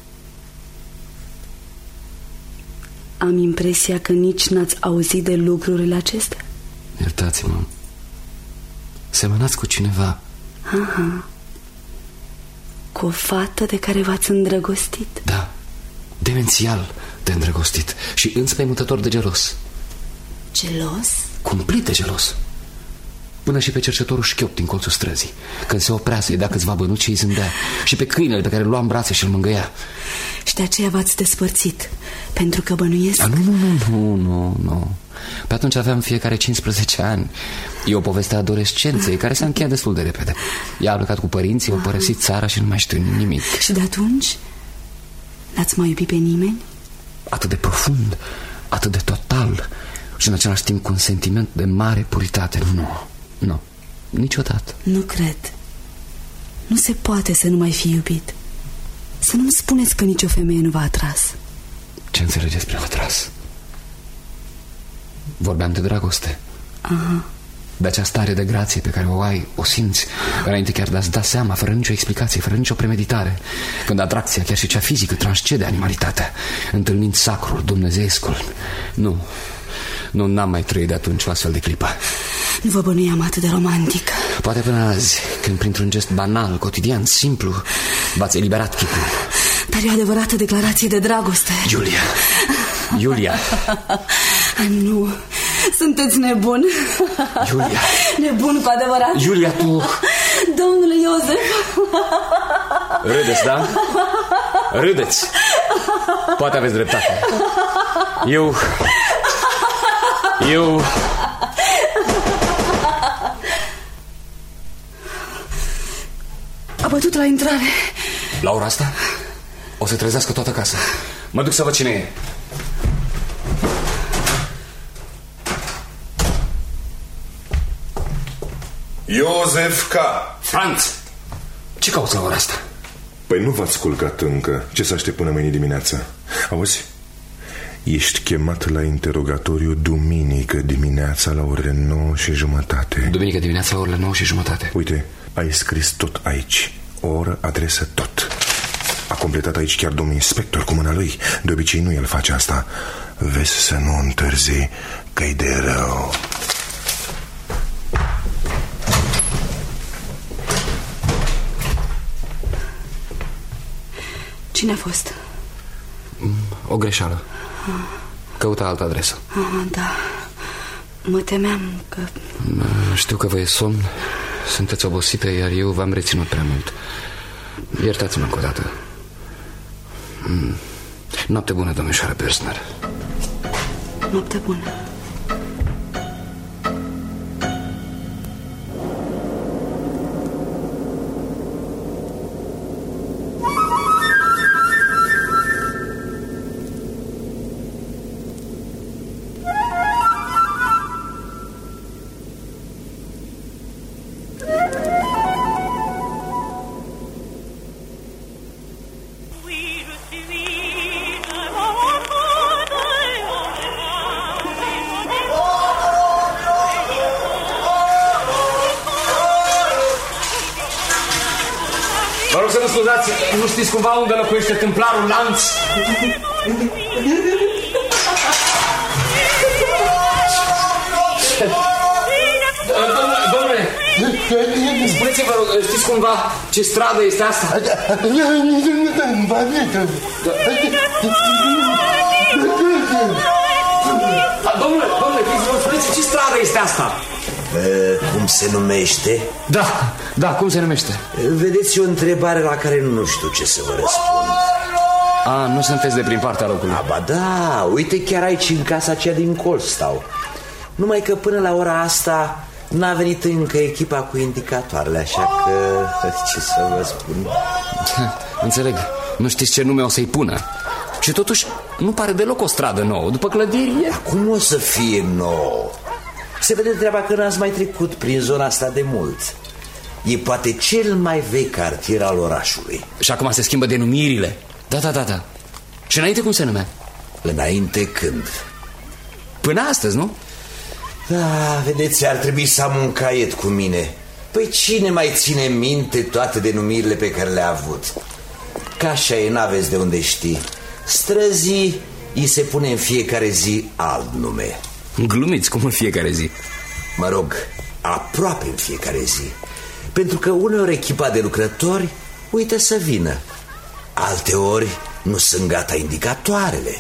Am impresia că nici n-ați auzit de lucrurile acestea. Iertați-mă. Semănați cu cineva. Aha. Cu o fată de care v-ați îndrăgostit. Da, demențial de îndrăgostit și înspăimântător de gelos. Gelos? Cumplit de gelos. Până și pe cercetorul șchiop din colțul străzii, când se oprea să-i dea câțiva bănuți și îi zâmbea. Și pe câinele pe care îl lua în brațe și îl mângâia. Și de aceea v-ați despărțit, pentru că bănuiesc? A, nu, nu, nu, nu, nu, nu. Pe atunci aveam fiecare cincisprezece ani. E o poveste a adolescenței care s-a încheiat destul de repede. Ea a plecat cu părinții, au părăsit țara și nu mai știu nimic. Și de atunci n-ați mai iubit pe nimeni? Atât de profund, atât de total și în același timp cu un sentiment de mare puritate. Nu, nu, niciodată. Nu cred. Nu se poate să nu mai fi iubit. Să nu-mi spuneți că nicio femeie nu v-a atras. Ce înțelegeți prin atras? Vorbeam de dragoste. Aha. De acea stare de grație pe care o ai, o simți înainte chiar de a-ți da seama, fără nicio explicație, fără nicio premeditare. Când atracția, chiar și cea fizică, transcede animalitatea, întâlnind sacrul, dumnezeescul. Nu, nu, n-am mai trăit de atunci o astfel de clipă. Nu vă bănuiam atât de romantic. Poate până azi, când printr-un gest banal, cotidian, simplu, v-ați eliberat chipul. Dar e o adevărată declarație de dragoste. Iulia, Iulia. Nu, sunteți nebun. Iulia. Nebun cu adevărat. Iulia, tu. Domnule Iosef. Râdeți, da? Râdeți. Poate aveți dreptate. Eu... Eu... A bătut la intrare. La ora asta o să trezească toată casa. Mă duc să văd cine e. Iosef K. Franț, ce cauți la ora asta? Păi nu v-ați culcat încă. Ce să aștept până mâine dimineața? Auzi? Ești chemat la interogatoriu duminică dimineața la orele nouă și jumătate. Duminică dimineața la orele nouă și jumătate. Uite, ai scris tot aici. Oră, adresă, tot. A completat aici chiar domnul inspector cu mâna lui. De obicei nu el face asta. Vezi să nu întârzi, că-i de rău. Cine a fost? O greșeală. Căuta altă adresă. Ah, da. Mă temeam că... Știu că vă e somn. Sunteți obosită, iar eu v-am reținut prea mult. Iertați-mă încă o dată. Noapte bună, domnișoară Börsner. Noapte bună. scuzați, nu știți cumva unde locuiește templarul Lanț? Domnule, spuneți-vă, știți cumva ce stradă este asta? Domnule, domnule, spuneți ce stradă este asta? Cum se numește? Da, da, cum se numește? Vedeți, o întrebare la care nu știu ce să vă răspund. A, nu sunteți de prin partea locului? Aba da, uite, chiar aici în casa aceea din colț stau. Numai că până la ora asta n-a venit încă echipa cu indicatoarele, așa că ce să vă spun. Înțeleg, nu știți ce nume o să-i pună. Și totuși nu pare deloc o stradă nouă. După clădiri e... Acum o să fie nouă. Se vede treaba că n-ați mai trecut prin zona asta de mult. E poate cel mai vechi cartier al orașului. Și acum se schimbă denumirile. Da, da, da, da. Și înainte cum se numea? Înainte când? Până astăzi, nu? Da, vedeți, ar trebui să am un caiet cu mine. Păi cine mai ține minte toate denumirile pe care le-a avut? Ca așa e, n-aveți de unde ști. Străzii îi se pune în fiecare zi alt nume. Glumiți, cum în fiecare zi? Mă rog, aproape în fiecare zi. Pentru că uneori echipa de lucrători uită să vină. Alteori nu sunt gata indicatoarele.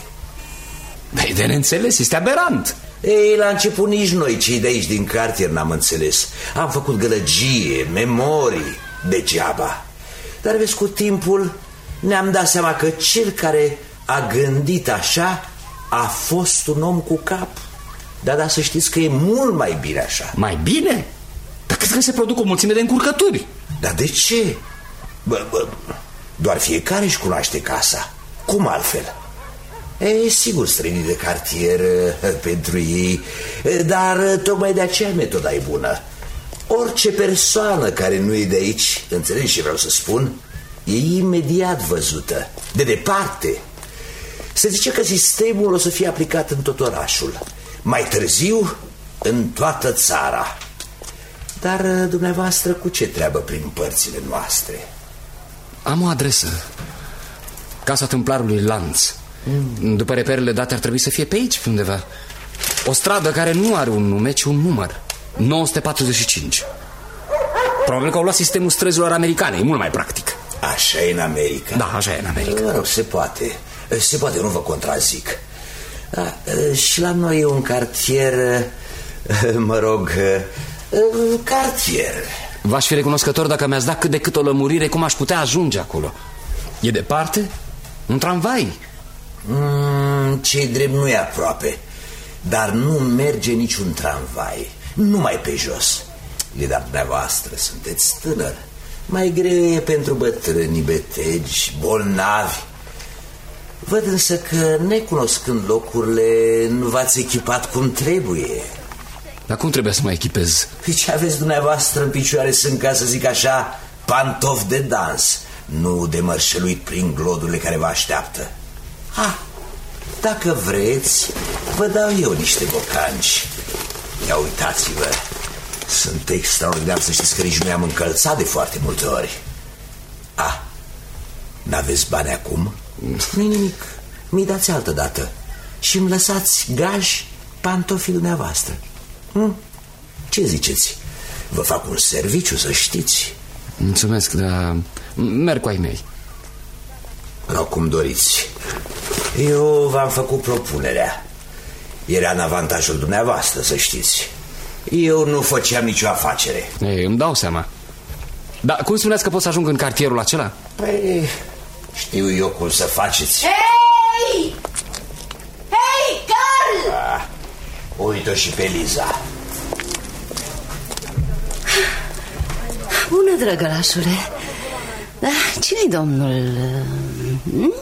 Dar de neînțeles, este aberant. Ei, la început nici noi, cei de aici din cartier, n-am înțeles. Am făcut gălăgie, memorii, degeaba. Dar vezi, cu timpul ne-am dat seama că cel care a gândit așa a fost un om cu cap. Dar da, să știți că e mult mai bine așa. Mai bine? Dar cred că se produc o mulțime de încurcături. Dar de ce? Bă, bă, doar fiecare își cunoaște casa. Cum altfel? E sigur, străinii de cartier pentru ei, dar tocmai de aceea metoda e bună. Orice persoană care nu e de aici, înțelegi ce vreau să spun, e imediat văzută, de departe. Se zice că sistemul o să fie aplicat în tot orașul, mai târziu în toată țara. Dar dumneavoastră cu ce treabă prin părțile noastre? Am o adresă. Casa Templarului Lanț. mm. După reperele date ar trebui să fie pe aici undeva. O stradă care nu are un nume, ci un număr: nouă sute patruzeci și cinci. Probabil că au luat sistemul străzilor americane. E mult mai practic. Așa e în America? Da, așa e în America. Mă rog, se poate. Se poate, nu vă contrazic. Da, și la noi e un cartier, mă rog, cartier. V-aș fi recunoscător dacă mi-ați dat cât de cât o lămurire cum aș putea ajunge acolo. E departe? Un tramvai? mm, Ce-i drept nu e aproape, dar nu merge niciun tramvai, numai pe jos. E, dar dumneavoastră sunteți tânăr. Mai greu e pentru bătrânii, betegi, bolnavi. Văd însă că, necunoscând locurile, nu v-ați echipat cum trebuie. Dar cum trebuie să mă echipez? Păi ce aveți dumneavoastră în picioare sunt, ca să zic așa, pantofi de dans, nu de mărșăluit prin glodurile care vă așteaptă. Ah, dacă vreți, vă dau eu niște bocanci. Ia uitați-vă, sunt extraordinar, să știți că nici nu i-am încălțat de foarte multe ori. Ah, n-aveți bani acum? Nu-i nimic, mi-i dați altă dată și îmi lăsați gaj pantofii dumneavoastră. hm? Ce ziceți? Vă fac un serviciu, să știți. Mulțumesc, dar merg cu ai mei. Sau cum doriți. Eu v-am făcut propunerea. Era în avantajul dumneavoastră, să știți. Eu nu făceam nicio afacere. Ei, îmi dau seama. Dar cum spuneați că pot să ajung în cartierul acela? Păi, știu eu cum să faceți. Hei! Hei, Carl! Ah, uite-o și pe Liza. Bună, drăgălașule. Da, cine-i domnul? Hm?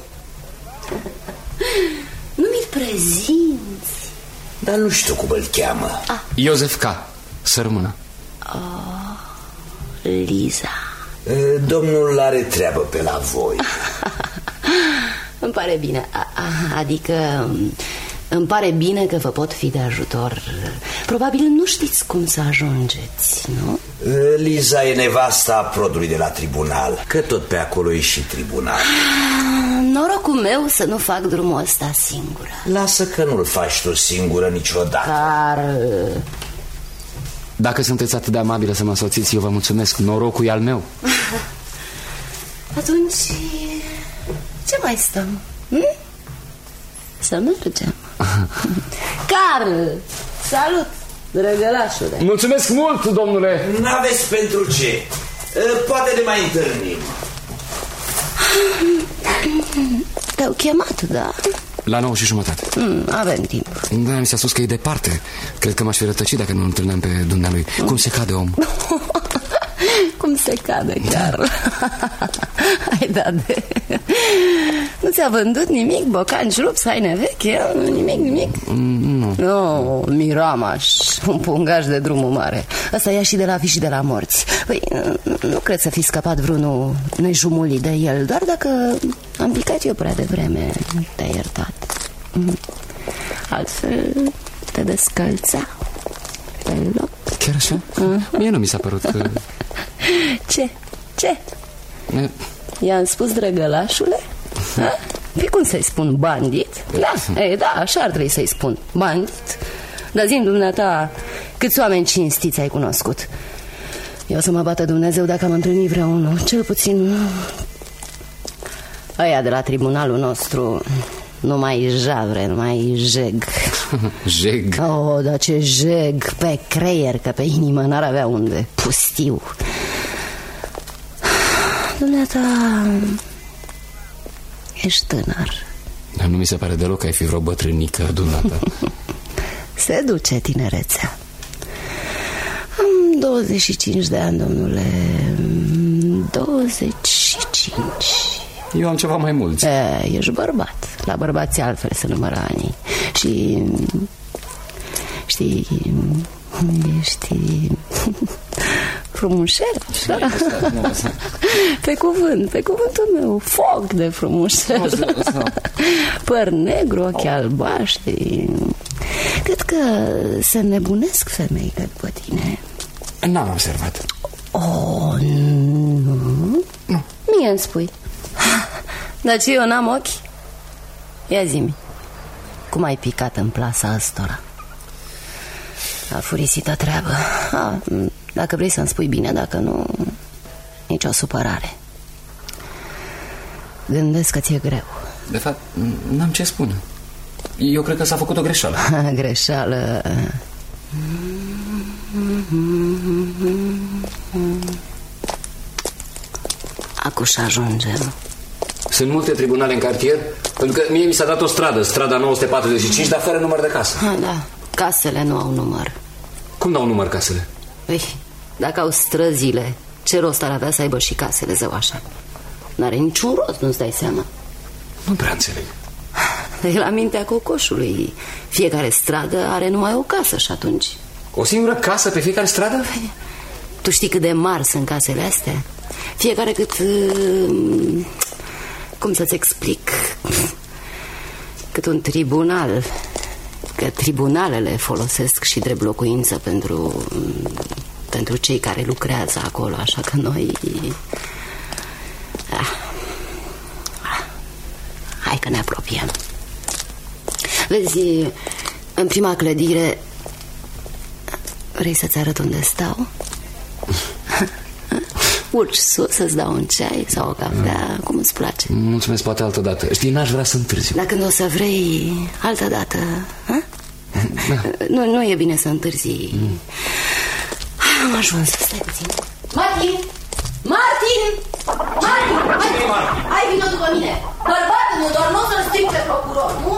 Nu mi-l prezinți. Dar nu știu cum îl cheamă. ah. Iosef K. Să rămână. oh, Liza. Domnul are treabă pe la voi. Îmi pare bine. Adică Îmi pare bine că vă pot fi de ajutor. Probabil nu știți cum să ajungeți, nu? Liza e nevasta Prodului de la tribunal, că tot pe acolo e și tribunal. Norocul meu să nu fac drumul ăsta singură. Lasă că nu-l faci tu singură niciodată. Dar... Dacă sunteți atât de amabilă să mă însoțiți, eu vă mulțumesc. Norocul e al meu. Atunci, ce mai stăm? Hm? Să mergem. Carl, salut, drăgălașule. Mulțumesc mult, domnule. N-aveți pentru ce. Poate ne mai întâlnim. Te-au chemat, da? La nouă și jumătate. mm, Avem timp. Da, mi s-a spus că e departe. Cred că m-aș fi rătăcit dacă nu întâlneam pe dumnealui. mm. Cum se cade om? Cum se cade, Carl. Hai, da, de... Nu ți-a vândut nimic, bocanci rupți, haine veche? Nimic, nimic? Nu. No, Miramaș, un pungaș de drumul mare. Ăsta ia și de la vii și de la morți. Păi, nu cred să fi scăpat vreunul nejumulit de el. Doar dacă am picat eu prea devreme, te-ai iertat. Altfel te descălța pe loc. Chiar așa? Uh-huh. Mie nu mi s-a părut că... Ce? Ce? Ne... I-am spus drăgălașule? Păi cum să-i spun, bandit? Da, e, da, așa ar trebui să-i spun, bandit. Dar zi-mi, dumneata, câți oameni cinstiți ai cunoscut? Eu să mă bată Dumnezeu dacă am întâlnit vreunul. Cel puțin ăia de la tribunalul nostru. Numai javre, numai jeg. Jeg? Oh, dar ce jeg pe creier, că pe inimă n-ar avea unde. Pustiu. Dumneata, ești tânăr. Dar nu mi se pare deloc că ai fi vreo bătrânică, dumneata. Se duce tinerețea. Am douăzeci și cinci de ani, domnule. douăzeci și cinci. Eu am ceva mai mulți. E, ești bărbat. La bărbații altfel se numără anii. Și știi, ești frumușel, așa. Pe cuvânt, pe cuvântul meu. Foc de frumușel. Păr negru, ochi albaștri. Cred că se nebunesc femeile după tine. N-am observat. Oh, nu? Nu. Mie îmi spui. Dar ce, eu n-am ochi? Ia zi-mi, cum ai picat în plasa ăstora? A furisită treabă. A, dacă vrei să-mi spui bine, dacă nu, nicio supărare. Gândesc că ți-e greu. De fapt, n-am ce spune. Eu cred că s-a făcut o greșeală. Greșeală. Acuș ajungem. Sunt multe tribunale în cartier, pentru că mie mi s-a dat o stradă, strada nouă sute patruzeci și cinci, dar fără număr de casă. Ha, da, casele nu au număr. Cum n-au număr casele? Păi, dacă au străzile, ce rost ar avea să aibă și casele, zău așa? N-are niciun rost, nu-ți dai seama? Nu prea înțeleg. E la mintea cocoșului. Fiecare stradă are numai o casă și atunci... O singură casă pe fiecare stradă? Păi, tu știi cât de mari sunt casele astea? Fiecare cât... Cum să-ți explic? Cât un tribunal. Că tribunalele folosesc și drept locuință pentru, pentru cei care lucrează acolo. Așa că noi... Ah. Ah. Hai că ne apropiem. Vezi, în prima clădire... Vrei să-ți arăt unde stau? Urci sus să-ți dau un ceai sau o cafea, cum îți place. Mulțumesc, poate altă dată. Știi, n-aș vrea să întârzi. Dar când o să vrei altă dată, ha? Da. Nu, nu e bine să întârzi. mm. Am ajuns, stai puțin. Martin! Martin! Martin! Hai, hai, vină după mine. Bărbatul meu, doar nu o să-l stric pe procuror, nu?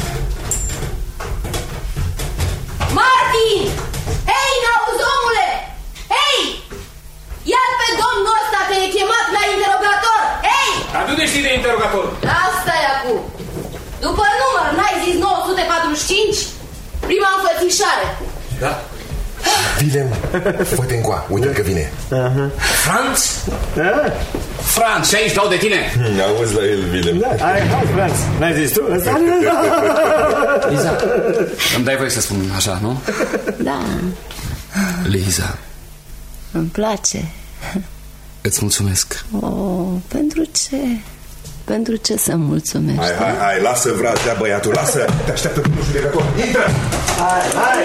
Martin! Hei, n-auzi, omule! Hei! Ia-l pe domnul ăsta că e chemat la interogator! Hei! Dar tu de știi de interogator? Asta-i acum. După număr, n-ai zis nouă sute patruzeci și cinci? Prima înfățișare. Da. Willem, fă-te încoa, uite că vine. Franț? Franț, și aici dau de tine. Auzi la el, Willem. Hai, hai, Franț, n-ai zis tu? Liza, îmi dai voie să spun așa, nu? Da, Liza, îmi place. îți mulțumesc. Oh, pentru ce? Pentru ce să mulțumești? Hai, hai, hai, lasă vrazea, băiatul, lasă. Te așteaptă cu judecător. Intră! Hai, hai!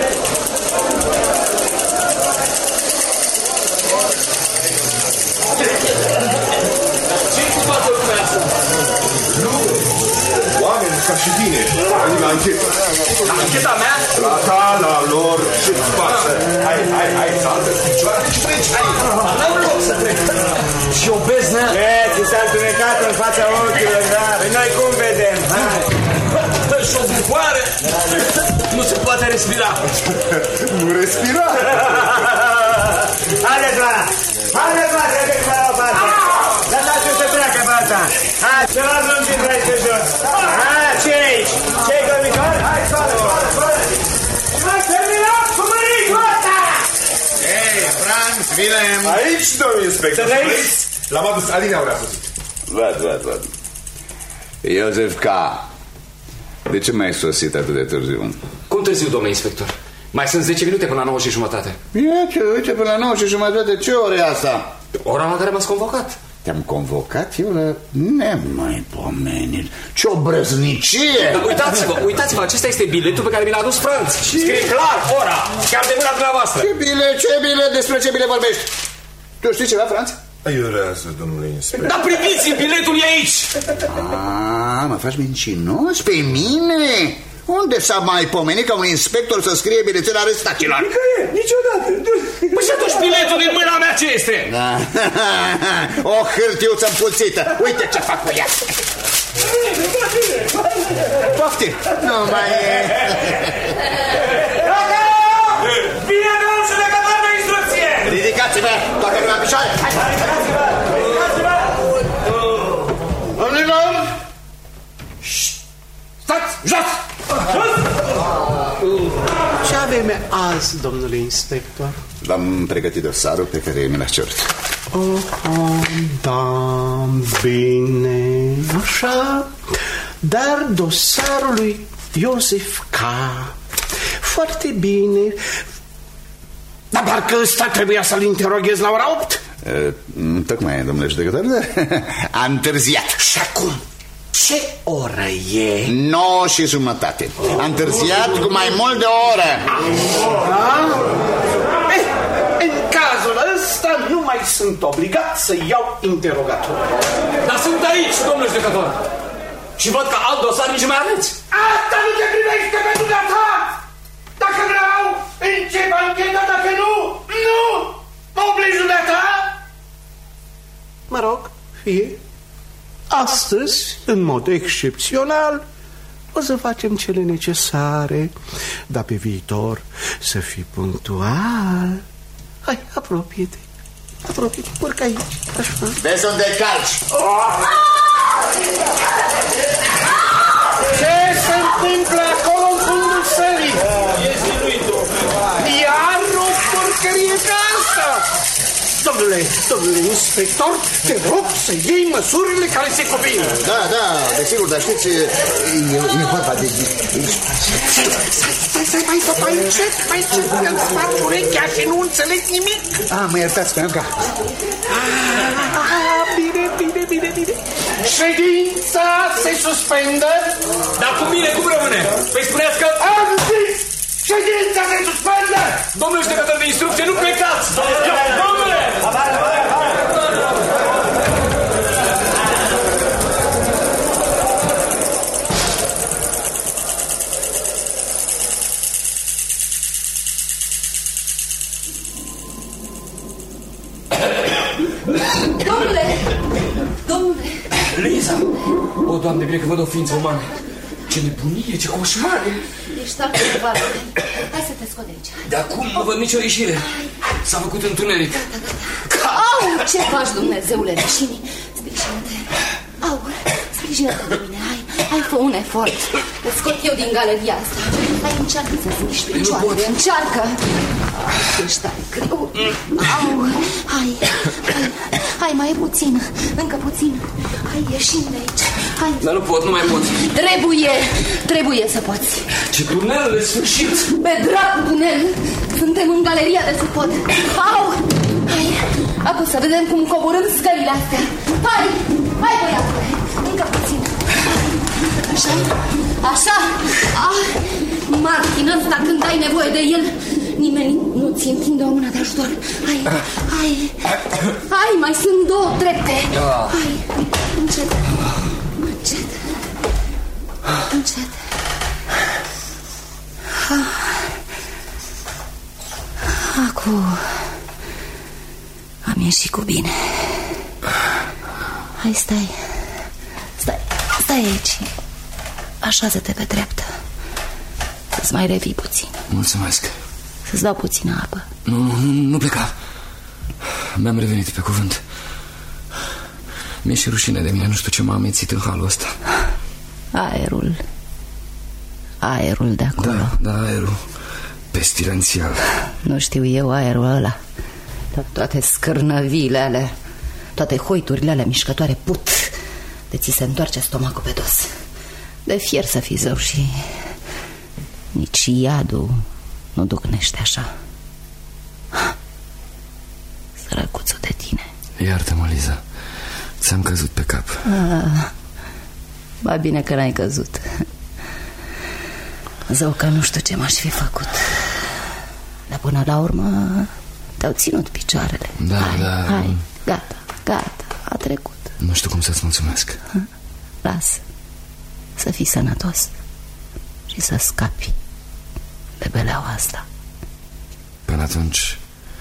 Ce-i cu toată lumea asta? Nu! Oameni ca și tine, la anchetă. La ancheta mea? La ta, la lor, ce-ți pasă? Hai, hai, hai, saltă-ți picioare și treci, hai! N-am loc să trec. Și o beznă? E, ți s-a întunecat în fața ochilor, da? Pe noi cum vedem? Hai! Și o bucoare? Nu se poate respira. Nu respira! Haideți la! Haideți la, treceți la o parte! Lăsați-o să treacă pe asta! Hai, să vă ajungi în aici pe jos! Hai, ce aici? Ce-i gămitor? Hai, soară, soară, soară! Hai, terminat cu măricul ăsta! Ei, Franz, Willem! Aici, domnul inspector! Să vezi? L-am adus, Alina vrea să zic. Văd, văd, văd. Iosef K. De ce mai ai sosit atât de târziu? Cum târziu, domnule inspector? Mai sunt zece minute până la nouă și jumătate. Ia ce, uite, până la nouă și jumătate, ce oră e asta? Ora la care m-ați convocat. Te-am convocat eu la nemaipomenit. Ce obrăznicie! Dar uitați-vă, uitați-vă, acesta este biletul pe care mi l-a adus Franț. Scrie clar, ora, chiar de mâna dumneavoastră. Ce bilet, ce bilet, despre ce bilet vorbești? Tu știi ceva, Franț? Aiurează, domnule inspector. Dar priviți, biletul e aici. Ah, mă faci mincinos pe mine? Unde s-a mai pomenit ca un inspector să scrie bilețele arestaților? Nicăieri, niciodată. Păi și atunci biletul din mâna mea ce este? Da. O hârtiuță împuțită. Uite ce fac cu ea. Poftim. Nu mai e. Bine, domnul judecător de instrucție! Ridicați-vă, toată lumea în picioare. Ridicați-vă, ridicați-vă. Domnilor! Stați, jos! Ce avem azi, domnule inspector? V-am pregătit dosarul pe care mi l-ați cerut. Oh, oh, da, bine, așa. Dar dosarul lui Iosef K. Foarte bine. Dar parcă ăsta trebuia să-l interoghez la ora opt. E, tocmai, domnule judecător, a întârziat. Și acum? Ce oră e? nouă și jumătate. A întârziat cu mai mult de o oră. Da? Eh, în cazul ăsta nu mai sunt obligat să iau interogator. Dar sunt aici, domnule judecător. Și văd că alt dosar nici mai aveți. Asta nu te privește pe dumneata! Dacă vreau, încep ancheta, dacă nu, nu! Mă obligi dumneata? Mă rog, fie. Astăzi, în mod excepțional, o să facem cele necesare, dar pe viitor să fii punctual. Hai, apropie-te, apropie-te, urcă aici, așa. Vezi unde calci? Ce se întâmplă acolo în fundul sării? E ziluitul. Iar o porcărie ca asta! Domnule, domnule inspector, te rog să iei măsurile care se cuvin. Da, da, desigur, dar știți, e, e vorba de... Stai, stai, stai, mai tot, mai încet, mai încet, mi-am spart urechea și nu înțeleg nimic. Ah, mă iertați, că gata. Ah, bine, bine, bine, bine. Ședința se suspendă. Dar cu mine cum rămâne? Păi spuneați că... Am zis! Ședința se suspendă! Domnule judecător de instrucție, nu plecați! Domnule! Domnule! Domnule! Liza! O, Doamne, bine că văd o ființă umană. Ce nebunie, ce coșmar! Ești tare ceva. Hai să te scot de aici. De acum nu văd nicio ieșire. S-a făcut întuneric. Au, ce faci, Dumnezeule, leșini? Sprijină-te. Au, sprijină-te de mine, hai. Hai, fă un efort. Îți scot eu din galeria asta. Hai, încearcă să-ți miști picioarele. Încearcă. Ești tare greu. Au, hai, hai, hai, mai puțin. Încă puțin. Hai, ieșim de aici. Hai. Dar nu pot, nu mai pot. Trebuie, trebuie să poți. Ce tunel de sfârșit. Pe dracu tunel. Suntem în galeria de suport. Au, hai. Acum să vedem cum coborâm scările astea. Hai, hai, băiatule. Încă puțin. Așa, așa. Ah, Martin ăsta, când ai nevoie de el, nimeni nu ți întinde o mână de ajutor. Hai, hai, hai, mai sunt două trepte. Hai, încet, încet, încet. Acum am ieșit cu bine. Hai, stai. Stai, stai aici. Așează-te pe dreapta. Să-ți mai revii puțin. Mulțumesc. Să-ți dau puțină apă. Nu, nu, nu pleca. Mi-am revenit pe cuvânt. Mi-e și rușine de mine. Nu știu ce m-a amețit în halul ăsta. Aerul. Aerul de acolo. Da, da, aerul pestilențial. Nu știu eu aerul ăla. To Toate scârnăviile alea, toate hoiturile alea mișcătoare put. De ți se întoarce stomacul pe dos. De fier să fii zău și nici iadul nu ducnește așa. Sărăcuțul de tine. Iartă-mă, Liza. Ți-am căzut pe cap. Ah, ba bine că n-ai căzut. Zău că nu știu ce m-aș fi făcut. Dar până la urmă te-au ținut picioarele. Da, hai, da. Hai, gata, gata, a trecut. Nu știu cum să-ți mulțumesc. Lasă. Să fii sănătos și să scapi de beleaua asta. Până atunci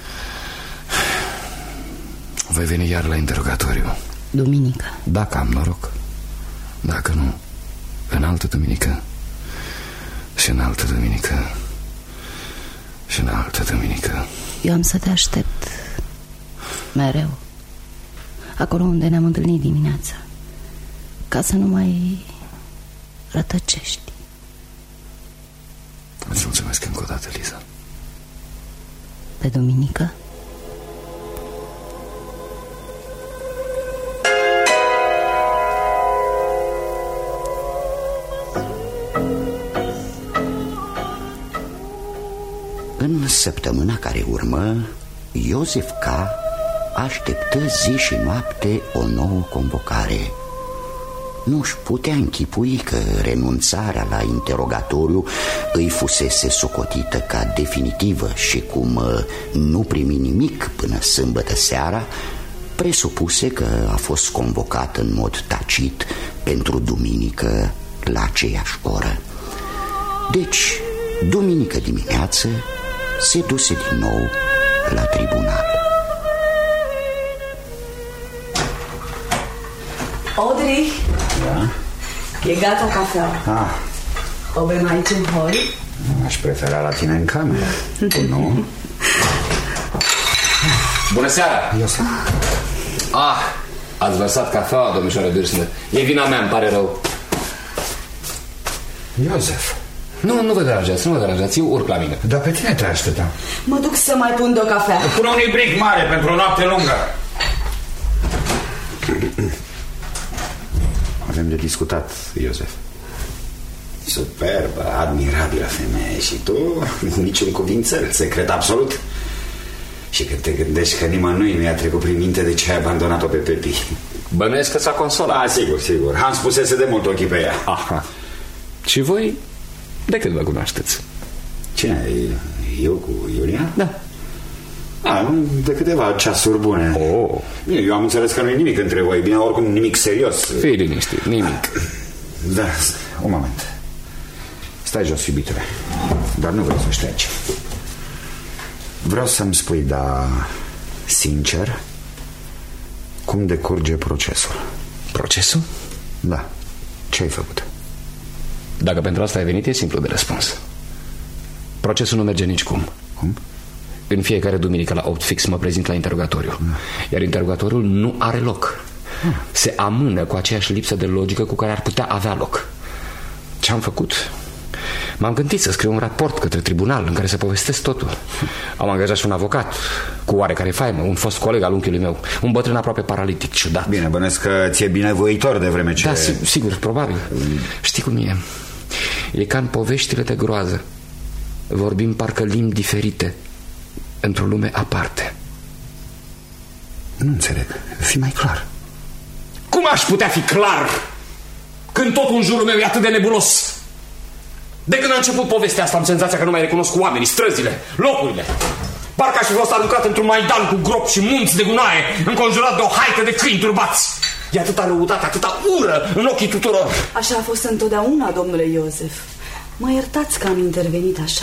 voi veni iar la interogatoriu. Duminică. Dacă am noroc. Dacă nu, în altă duminică. Și în altă duminică. Și în altă duminică. Eu am să te aștept mereu acolo unde ne-am întâlnit dimineața, ca să nu mai rătăcești. Îți mulțumesc încă o dată, Liza. Pe duminică? În săptămâna care urmă, Iosef K. așteptă zi și noapte o nouă convocare. Nu-și putea închipui că renunțarea la interogatoriu îi fusese socotită ca definitivă și cum nu primi nimic până sâmbătă seara, presupuse că a fost convocat în mod tacit pentru duminică la aceeași oră. Deci, duminică dimineață, se duse din nou la tribunal. Audrey, da? E gata cafea. Ah. O bem aici în hol? Aș prefera la tine în cameră. Nu? Bună seara! Iosef. Ah, ați vărsat cafeaua, domnișoară Bârsner. E vina mea, îmi pare rău. Iosef. Nu, nu vă deranjați, nu vă deranjați, eu urc la mine. Dar pe tine te așteptam. Mă duc să mai pun de o cafea. Pune un ibric mare pentru o noapte lungă. Avem de discutat, Iosef. Superbă, admirabilă femeie. Și tu, niciun cuvințel, secret absolut. Și când te gândești că nimănui nu i-a trecut prin minte de ce ai abandonat-o pe Pepi. Bănuiesc că s-a consolat. Ah, sigur, sigur. Hans pusese de mult ochii pe ea. Aha. Și voi, de când vă cunoașteți? Cine? Eu cu Iulia? Da. A, de câteva ceasuri bune. Oh. Bine, eu am înțeles că nu e nimic între voi. Bine, oricum nimic serios. Fii liniștit, nimic. Da, un moment. Stai jos, iubitule. Dar nu vreau să ștergi. Vreau să-mi spui, da, sincer, cum decurge procesul. Procesul? Da. Ce ai făcut? Dacă pentru asta ai venit, e simplu de răspuns. Procesul nu merge nicicum. Cum? În fiecare duminică la opt fix mă prezint la interogatoriu. mm. Iar interogatoriul nu are loc. mm. Se amână cu aceeași lipsă de logică cu care ar putea avea loc. Ce-am făcut? M-am gândit să scriu un raport către tribunal în care să povestesc totul. Am angajat și un avocat cu oarecare faimă, un fost coleg al unchiului meu, un bătrân aproape paralitic, ciudat. Bine, bănesc că ți-e binevoitor de vreme ce... Da, sigur, probabil. Știi cum e? E ca în poveștile de groază. Vorbim parcă limbi diferite într-o lume aparte. Nu înțeleg, fii mai clar. Cum aș putea fi clar când totul în jurul meu e atât de nebulos? De când a început povestea asta am senzația că nu mai recunosc oamenii, străzile, locurile. Parcă aș fi fost aruncat într-un maidan cu gropi și munți de gunoaie, înconjurat de o haită de câini turbați. E atâta răutate, atâta ură în ochii tuturor. Așa a fost întotdeauna, domnule Iosef. Mă iertați că am intervenit așa.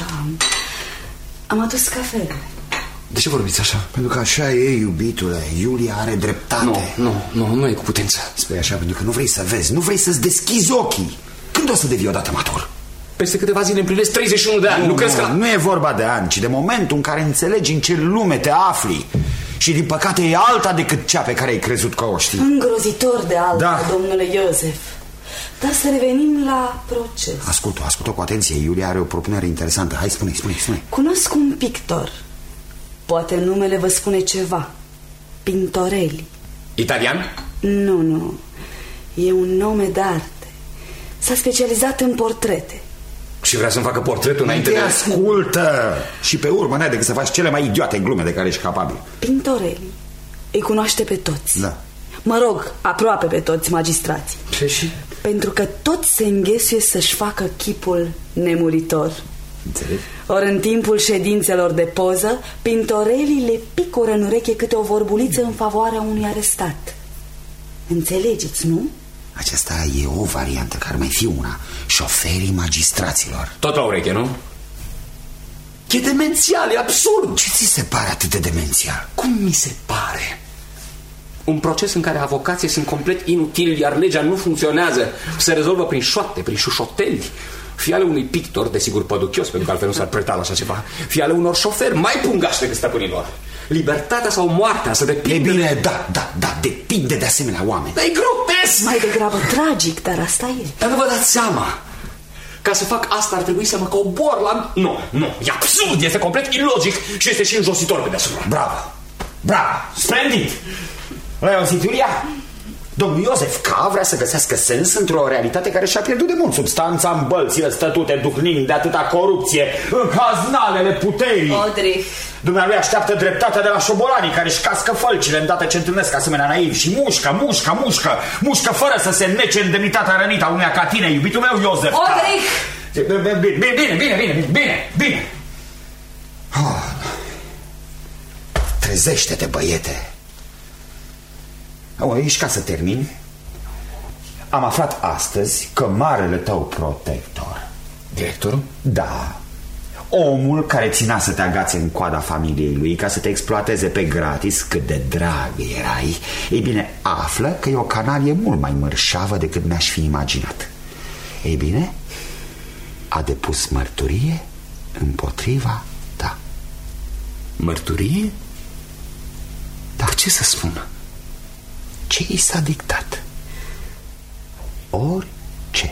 Am adus cafele. De ce vorbiți așa? Pentru că așa e, iubitule. Iulia are dreptate. Nu, nu, nu, nu e cu putință. Spui așa pentru că nu vrei să vezi, nu vrei să-ți deschizi ochii. Când o să devii odată matur? Peste câteva zile împlinesc treizeci și unu de ani. Nu, nu crezi că... Nu e vorba de ani, ci de momentul în care înțelegi în ce lume te afli. Și din păcate e alta decât cea pe care ai crezut că o știi. Îngrozitor de alta, da. Domnule Iosef. Dar să revenim la proces. Ascult-o, ascult-o cu atenție. Iulia are o propunere interesantă. Hai, spune, spune, spune. Cunosc un pictor. Poate numele vă spune ceva. Pintorelli. Italian? Nu, nu. E un nume de arte. S-a specializat în portrete. Și vrea să-mi facă portretul înainte de... ascultă! Și pe urmă n-ai decât să faci cele mai idiote glume de care ești capabil. Pintorelli îi cunoaște pe toți. Da. Mă rog, aproape pe toți magistrații. Ce și? Pentru că toți se înghesuie să-și facă chipul nemuritor. Înțeleg? Ori în timpul ședințelor de poză, Pintorelli le picură în ureche câte o vorbuliță în favoarea unui arestat. Înțelegeți, nu? Aceasta e o variantă, care mai fi una. Șoferii magistraților. Tot la ureche, nu? E demențial, e absurd. Ce ți se pare atât de demențial? Cum mi se pare? Un proces în care avocații sunt complet inutili, iar legea nu funcționează. Se rezolvă prin șoapte, prin șușoteli. Fie ale unui pictor, desigur păduchios, pentru că altfel nu s-ar preta la așa ceva. Fie ale unor șoferi mai pungași decât stăpânilor. Libertatea sau moartea să depinde... E bine, da, da, da, depinde de asemenea oameni. Dar e grotesc! Mai degrabă tragic, dar asta e. Dar nu vă dați seama. Ca să fac asta ar trebui să mă cobor la... Nu, nu, e absurd, este complet ilogic și este și înjositor pe deasupra. Bravo, bravo, splendid. L-ai auzit, Iulia? Domnul Iosef K. vrea să găsească sens într-o realitate care și-a pierdut de mult substanța în bălțile stătute duhnind de atâta corupție în caznalele puterii. Odrich. Dumnealui așteaptă dreptatea de la șobolanii care își cască fălcile îndată ce întâlnesc asemenea naivi și mușcă, mușcă, mușcă, mușcă fără să se nece în demnitatea rănită a uneia ca tine, iubitul meu Iosef K. Odrich! Bine, bine, bine, bine, bine, bine. Oh. Trezește-te, băiete. O, ești ca să termin. Am aflat astăzi că marele tău protector, directorul? Da. Omul care ținea să te agațe în coada familiei lui ca să te exploateze pe gratis cât de drag erai, ei bine, află că e o canalie mult mai mărșavă decât mi-aș fi imaginat. Ei bine, a depus mărturie împotriva ta. Mărturie? Dar ce să spun? Ce i s-a dictat? Orice.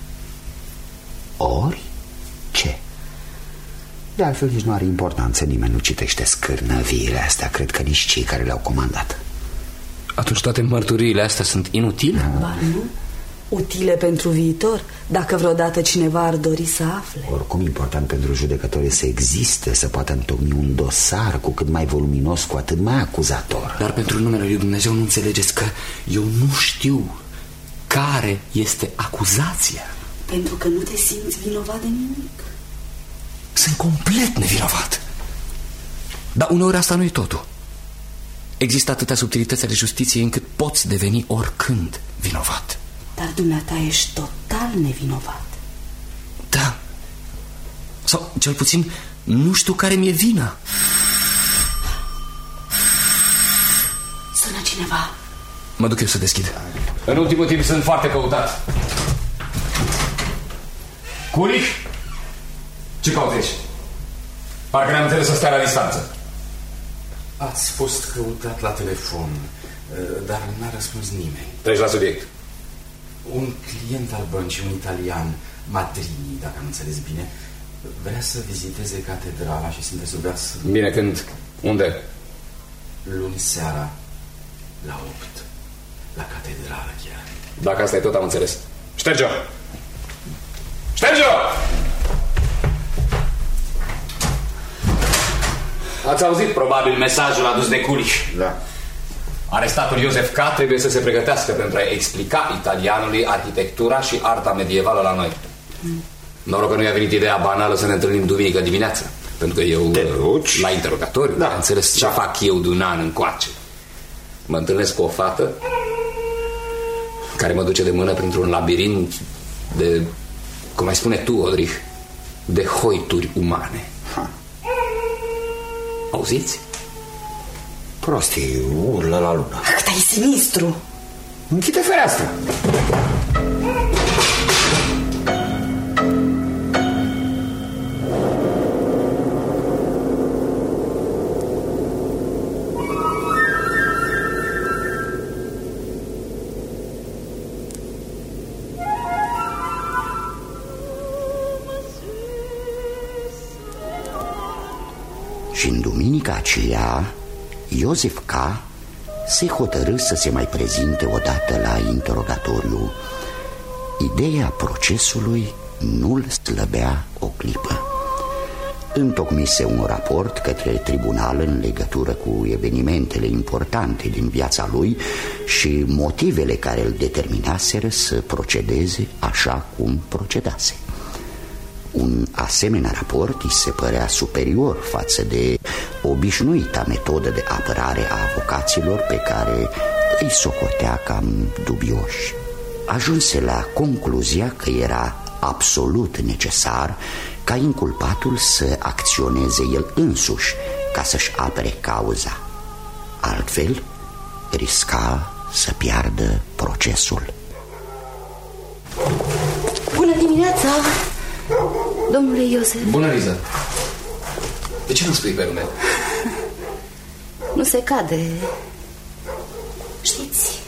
Orice. De altfel nici nu are importanță. Nimeni nu citește scârnăviile astea. Cred că nici cei care le-au comandat. Atunci toate mărturiile astea sunt inutile? Ba nu, utile pentru viitor, dacă vreodată cineva ar dori să afle. Oricum important pentru judecători să existe, să poată întocmi un dosar cu cât mai voluminos, cu atât mai acuzator. Dar pentru numele lui Dumnezeu nu înțelegeți că eu nu știu care este acuzația? Pentru că nu te simți vinovat de nimic. Sunt complet nevinovat. Dar uneori asta nu e totul. Există atâtea subtilități ale justiției încât poți deveni oricând vinovat. Dar dumneata ești total nevinovat. Da. Sau cel puțin nu știu care mi-e vina. Sună cineva. Mă duc eu să deschid. În ultimul timp sunt foarte căutat. Curic? Ce cauți aici? Parcă ne-am înțeles să stea la distanță. Ați fost căutat la telefon, dar n-a răspuns nimeni. Treci la subiect. Un client al băncii, un italian, Madrini, dacă am înțeles bine, vrea să viziteze catedrala și sunteți rugați să... Bine, când? Unde? Luni seara, la opt, la catedrală chiar. Dacă asta e tot, am înțeles. Șterge-o! Șterge-o! Ați auzit probabil mesajul adus de Culiș. Da. Arestatul Iosef K. trebuie să se pregătească pentru a explica italianului arhitectura și arta medievală la noi. Mm. Noroc că nu i-a venit ideea banală să ne întâlnim duminică dimineață. Pentru că eu, la interogatoriu, da. Am înțeles ce da. fac eu de un an încoace. Mă întâlnesc cu o fată care mă duce de mână printr-un labirint de, cum ai spune tu, Odrich, de hoituri umane. Ha. Auziți? Prostii, urlă la lună. Cât ai sinistru! Închide fereastra! Și în duminica aceea, Iosef K. se hotărâ să se mai prezinte odată la interogatoriu. Ideea procesului nu-l slăbea o clipă. Întocmise un raport către tribunal în legătură cu evenimentele importante din viața lui și motivele care îl determinaseră să procedeze așa cum procedase. Un asemenea raport îi se părea superior față de obișnuita metodă de apărare a avocaților pe care îi socotea cam dubioși. Ajunse la concluzia că era absolut necesar ca inculpatul să acționeze el însuși ca să-și apere cauza. Altfel, risca să piardă procesul. Bună dimineața, domnule Iosef. Bună, Liza. De ce nu spui pe nume? Nu se cade. Știți,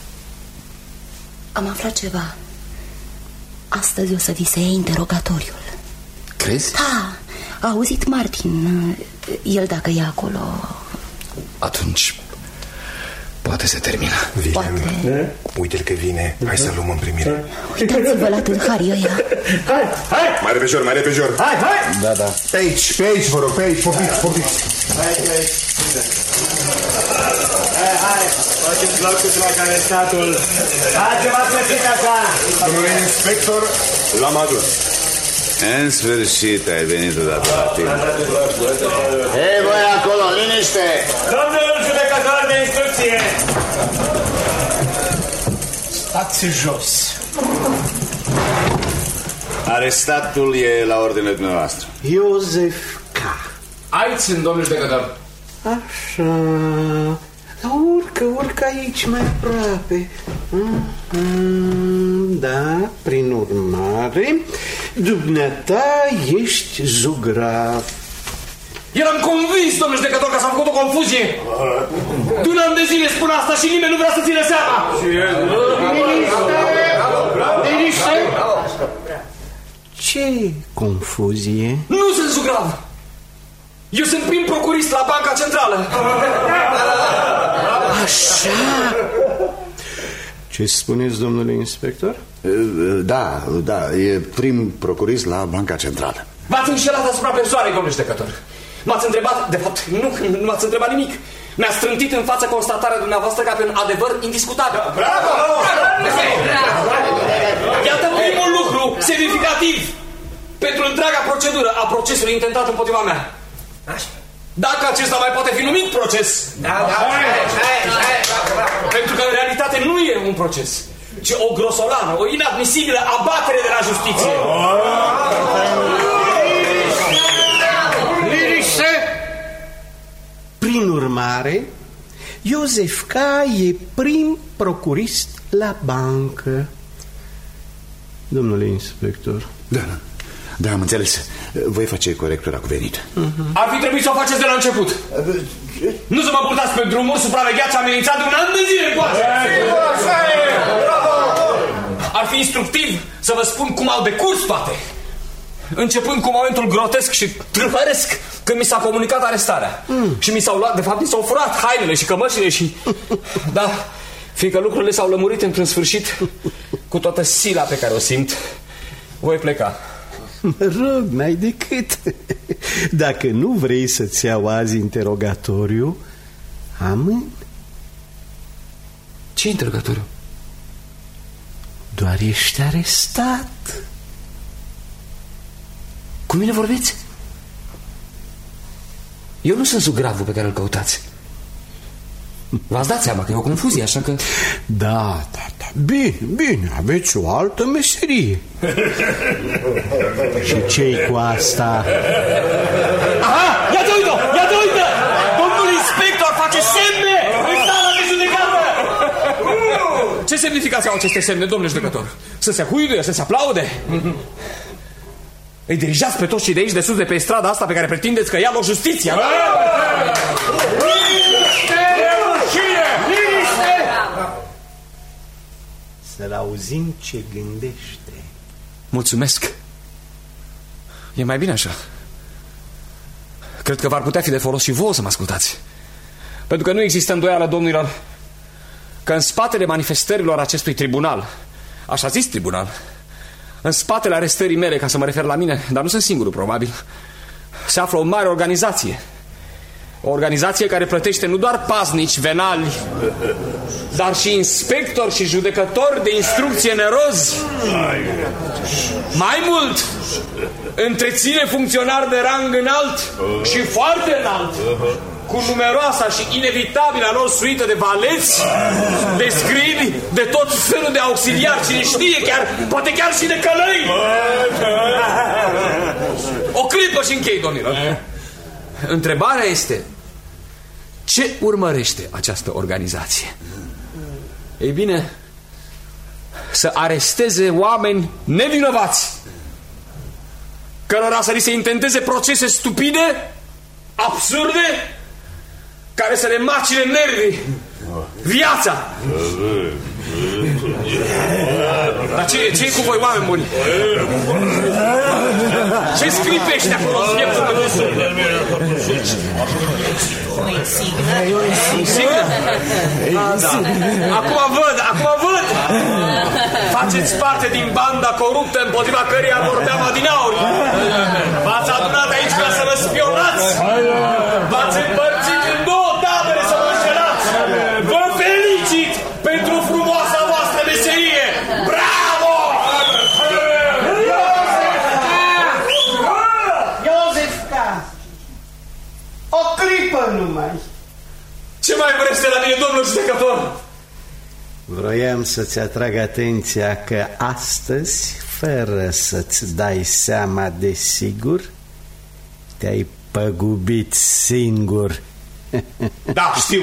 am aflat ceva. Astăzi o să vi se ia interogatoriul. Crezi? Da, a auzit Martin. El dacă e acolo. Atunci poate se termină. Vine. Poate. Uite-l că vine. Hai să-l luăm în primire. Uitați-vă la tâlharii ăia. Hai, hai! Mai repejor, mai repejor. Hai, hai! Da, da. Pe aici, pe aici, vă rog, pe aici, pofiți, pofiți. Hai, pe aici. Hai, hai! Faceți locul la care statul. Hai, ce v-ați găsit așa? Domnule inspector, l-am adus. În sfârșit ai venit odată la timp. Hei, voi acolo, liniște! Domnul judecător de instrucție! Stați jos. Arestatul e la ordine dumneavoastră. Iosef K. Aici, domnul judecător. Așa. Urcă, urcă aici mai aproape. Da, prin urmare, dumneata ești zugrav. Eram convins, domnul judecător, că s-a făcut o confuzie. De un an de zile spun asta și nimeni nu vrea să țină seama. Liniște! Ce confuzie? Nu sunt zugrav. Eu sunt prim procurist la Banca Centrală. Așa. Ce spuneți, domnule inspector? Da, da, e prim procurist la Banca Centrală. V-ați înșelat asupra persoanei, domnule judecător. M-ați întrebat, de fapt, nu, nu m-ați întrebat nimic. Mi-a strântit în față constatarea dumneavoastră ca pe un adevăr indiscutabil. Bravo! Iată primul lucru semnificativ pentru întreaga procedură a procesului intentat împotriva mea. Dacă acesta mai poate fi numit proces. Da, da, pentru că în realitate nu e un proces, ci o grosolană, o inadmisibilă abatere de la justiție. Liniște! Prin urmare, Iosef K. e prim procurist la bancă. Domnule inspector. Da, da, am înțeles. Voi face corectura cuvenită. Uh-huh. Ar fi trebuit să o faceți de la început. Nu să mă purtați pe drumuri supravegheați și amenințat de un an de zile încoace. ar fi instructiv să vă spun cum au decurs toate. Începând cu momentul grotesc și trăhăresc când mi s-a comunicat arestarea. Mm. Și mi s-au luat, de fapt mi s-au furat hainele și cămășile și... Da, fiindcă lucrurile s-au lămurit într-un sfârșit, cu toată sila pe care o simt, voi pleca. Mă rog, n-ai decât. Dacă nu vrei să-ți iau azi interogatoriu, amân. Ce interogatoriu? Doar ești arestat. Cu mine vorbiți? Eu nu sunt sugravul pe care îl căutați. V-ați dat seama că e o confuzie, așa că... Da, da, da, bine, bine, aveți o altă meserie. Și ce-i cu asta? Aha, ia-te uită, ia-te uită! Domnul inspector face semne în sala de judecată! Ce semnificație au aceste semne, domnule judecător? Să se huiduie, să se aplaude? Îi dirijați pe toți cei de aici, de sus, de pe strada asta pe care pretindeți că ia loc justiția. Liniște! Liniște! Să-l auzim ce gândește. Mulțumesc. E mai bine așa. Cred că v-ar putea fi de folos și vouă să mă ascultați. Pentru că nu există îndoială, domnilor, că în spatele manifestărilor acestui tribunal, așa zis tribunal, în spatele arestării mele, ca să mă refer la mine, dar nu sunt singurul, probabil, se află o mare organizație. O organizație care plătește nu doar paznici venali, dar și inspectori și judecători de instrucție nerozi. Mai mult, întreține funcționari de rang înalt și foarte înalt, cu numeroasa și inevitabilă lor suită de valeți, de scribi, de tot felul de auxiliari, cine știe, chiar, poate chiar și de călăi. O clipă și închei, domnilor. Întrebarea este: ce urmărește această organizație? Ei bine, să aresteze oameni nevinovați, cărora să li se intenteze procese stupide, absurde, care să le macine nervii, viața. Dar ce, ce e cu voi, oameni buni? Ce scripește acolo în pieptul nostru? Sigur? Acum văd, acum văd! Faceți parte din banda coruptă împotriva căreia vorbeam adinauri. V-ați adunat aici ca să vă spionați. V-ați împărțit în două tabere să vă înșelați. Vă felicit pentru frumoasa voastră meserie. Bravo! Iosefca! O clipă numai. Ce mai vreți de la mine, domnul judecător? Vroiam să-ți atrag atenția că astăzi, fără să-ți dai seama de sigur, te-ai păgubit singur. Da, știu.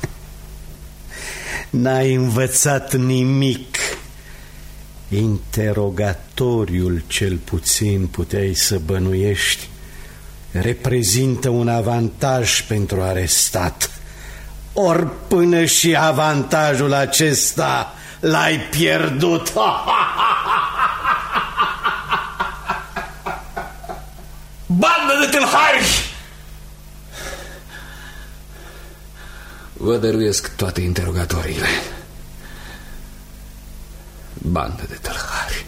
N-ai învățat nimic. Interogatoriul, cel puțin puteai să bănuiești, reprezintă un avantaj pentru arestat. Ori până și avantajul acesta l-ai pierdut. Bandă de tâlhari! Vă dăruiesc toate interogatoriile. Bandă de tâlhari.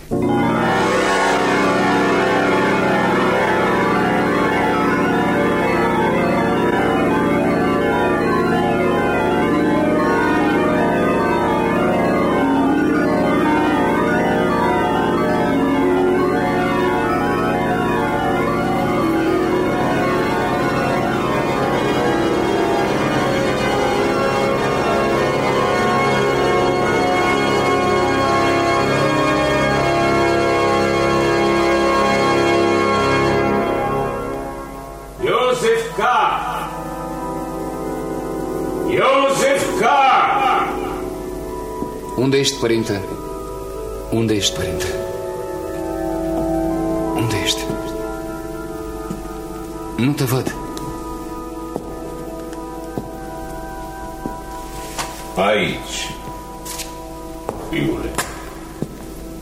Unde ești, părinte? Unde ești, părinte? Unde ești? Nu te văd. Aici, fiule.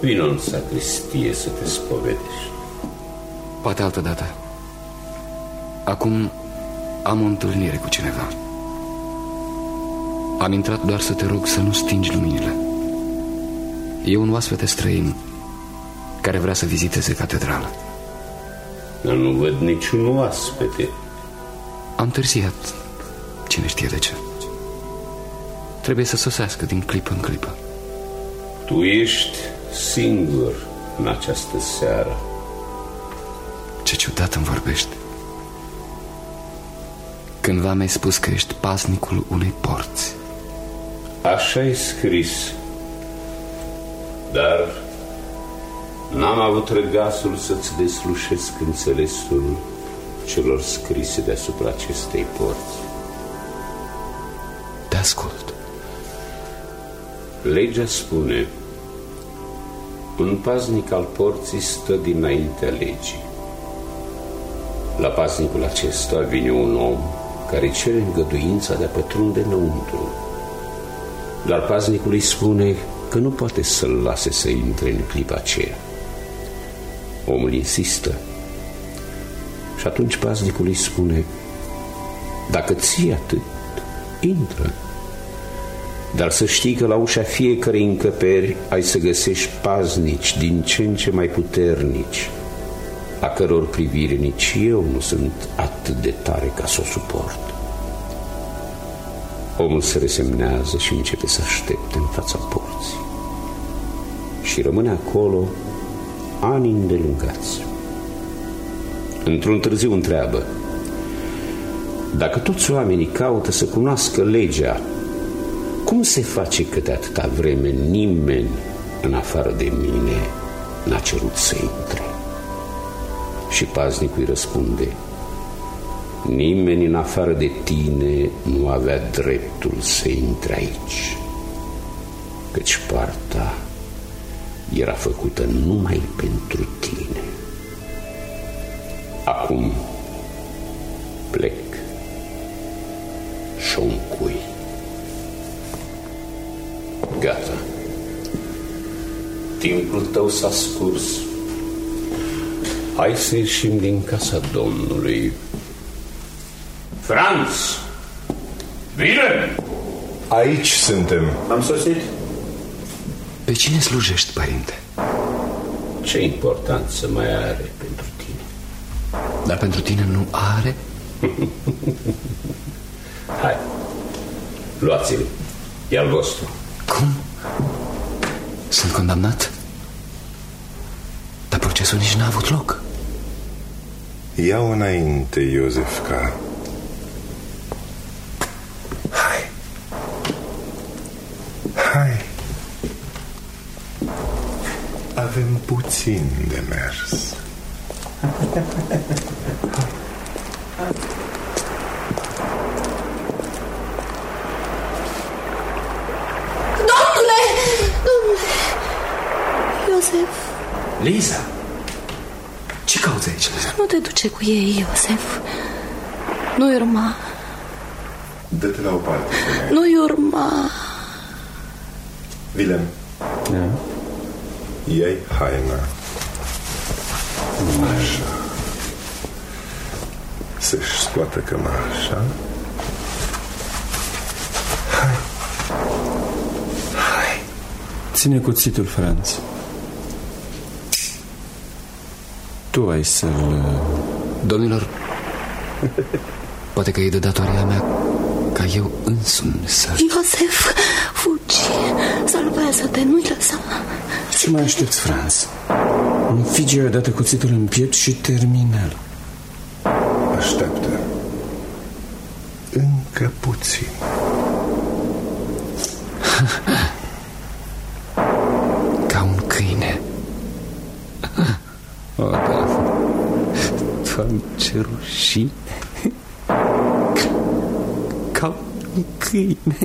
Vino în sacristie să te spovedești. Poate altă dată. Acum am o întâlnire cu cineva. Am intrat doar să te rog să nu stingi luminile. E un oaspete străin care vrea să viziteze catedrala. Dar nu văd niciun oaspete. Am târziat. Cine știe de ce. Trebuie să sosească din clipă în clipă. Tu ești singur în această seară. Ce ciudat îmi vorbești. Cândva mi-ai spus că ești paznicul unei porți. Așa e scris. Dar n-am avut răgasul să-ți deslușesc înțelesul celor scrise deasupra acestei porți. Te ascult. Legea spune: un paznic al porții stă dinaintea legii. La paznicul acesta vine un om care cere îngăduința de a pătrunde înăuntru. Dar paznicul îi spune că nu poate să-l lase să intre în clipa aceea. Omul insistă. Și atunci paznicul îi spune: dacă ții atât, intră. Dar să știi că la ușa fiecărei încăperi ai să găsești paznici din ce în ce mai puternici, a căror privire nici eu nu sunt atât de tare ca să o suport. Omul se resemnează și începe să aștepte în fața porții. Și rămâne acolo ani îndelungați. Într-un târziu întreabă: dacă toți oamenii caută să cunoască legea, cum se face că de atâta vreme nimeni în afară de mine n-a cerut să intre? Și paznicul îi răspunde: nimeni în afară de tine nu avea dreptul să intre aici, căci poarta era făcută numai pentru tine. Acum plec și o încui. Gata. Timpul tău s-a scurs. Hai să ieșim din casa Domnului. Franz! Vine! Aici suntem. Am sosit. Pe cine slujești, părinte? Ce importanță mai are pentru tine? Dar pentru tine nu are? Hai, luați-l. E al vostru. Cum? Sunt condamnat? Dar procesul nici n-a avut loc. Ia-o înainte, Iosefca. Hai. Hai. Avem puțin de mers. Domnule! Domnule! Iosef! Liza! Ce cauți aici, Liza? Nu te duce cu ei, Iosef. Nu-i urma. Dă-te la o parte. Nu-i urma. Vilem. Da. Ia-i haina. Așa. Să-și scoată cămașa. Hai. Hai. Ține cuțitul, Franz. Tu ai să-l... Domnilor, poate că e de datoria mea ca eu însumi să... Iosef, fugi. Salvează-te, nu-i lăsa. Ce mai aștepți, Franz? Înfige odată cuțitul în piept și termină-l. Așteaptă. Încă puțin. Ca un câine. O, da. Doamne, ce rușine. Ca, ca un câine.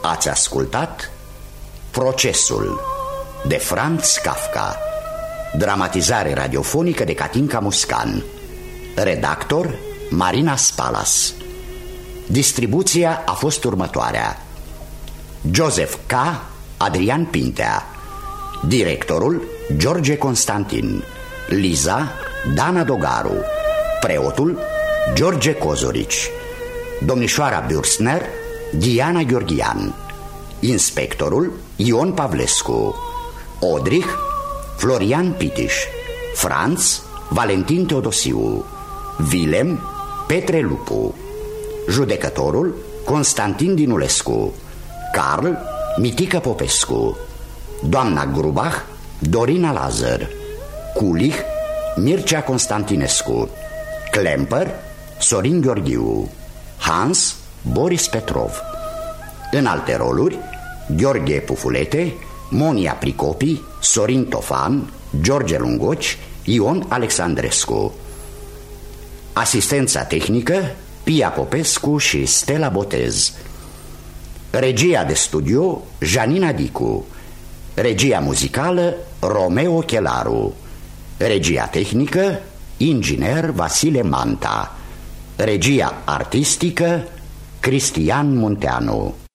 Ați ascultat Procesul de Franz Kafka, dramatizare radiofonică de Catinca Muscan, redactor Marina Spalas. Distribuția a fost următoarea: Joseph K. Adrian Pintea, directorul George Constantin, Liza Dana Dogaru, preotul George Cozorici, domnișoara Bürsner Diana Gheorghian, inspectorul Ion Pavlescu, Odrich Florian Pitiș, Franz Valentin Teodosiu, Vilem Petre Lupu, judecătorul Constantin Dinulescu, Carl Mitică Popescu, doamna Grubach Dorina Lazar, Culich Mircea Constantinescu, Klemper Sorin Gheorghiu, Hans Boris Petrov. În alte roluri: Gheorghe Pufulete, Monia Pricopi, Sorin Tofan, George Lungoci, Ion Alexandrescu. Asistența tehnică Pia Popescu și Stella Botez. Regia de studio Janina Dicu. Regia muzicală Romeo Chelaru. Regia tehnică inginer Vasile Manta. Regia artistică Cristian Munteanu.